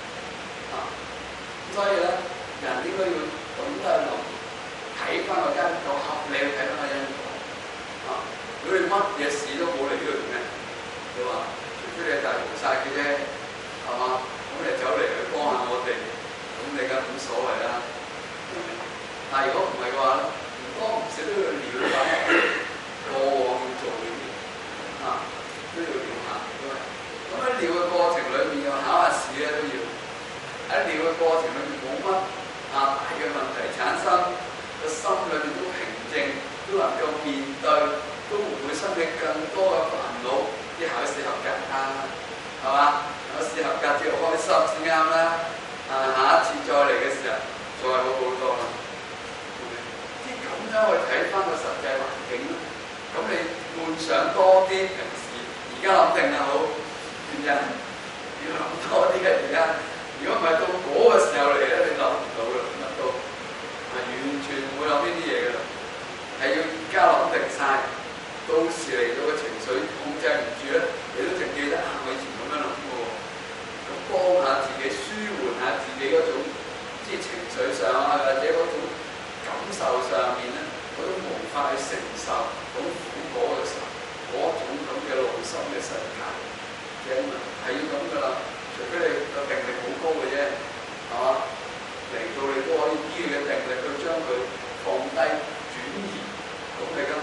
所以咧，人應該要懂得諗，睇翻個因果，合理去睇翻個因果。如果你乜嘢事都冇嚟呢度做咩？你話除非你係大菩薩嘅啫，係嘛？咁你走嚟去幫下我哋，咁你梗係冇所謂啦。但係如果唔係嘅話咧，唔多唔少都要了解過往要做嘅嘢，都要了下都係。咁喺了嘅過程裏面又考下試咧都要。喺了嘅過程裏面冇乜大嘅問題產生，個心裏面都平靜，都能夠面對，都唔會生起更多嘅煩惱。啲考試合格係嘛？考試合格至開心先啱啦。下一次再嚟嘅時候，再好好多啦。咁樣去睇翻個實際環境，咁你換上多啲平時，而家諗定啦好，原因要諗多啲嘅而家。如果唔係到嗰個時候嚟咧，你諗唔到嘅，諗到完全唔會諗呢啲嘢嘅啦，係要而家諗定晒，到時嚟到嘅情緒控制唔住咧，你都淨記得我以前咁樣諗嘅喎，咁幫下自己，舒緩下自己嗰種即係情緒上或者嗰種感受上面咧，嗰種無法去承受嗰種苦果嘅時候，嗰種咁嘅內心嘅世界，係要咁噶啦。除非你個定力好高嘅啫，係嘛？嚟到你都可以依你嘅定力去將佢放低、轉移，咁你梗係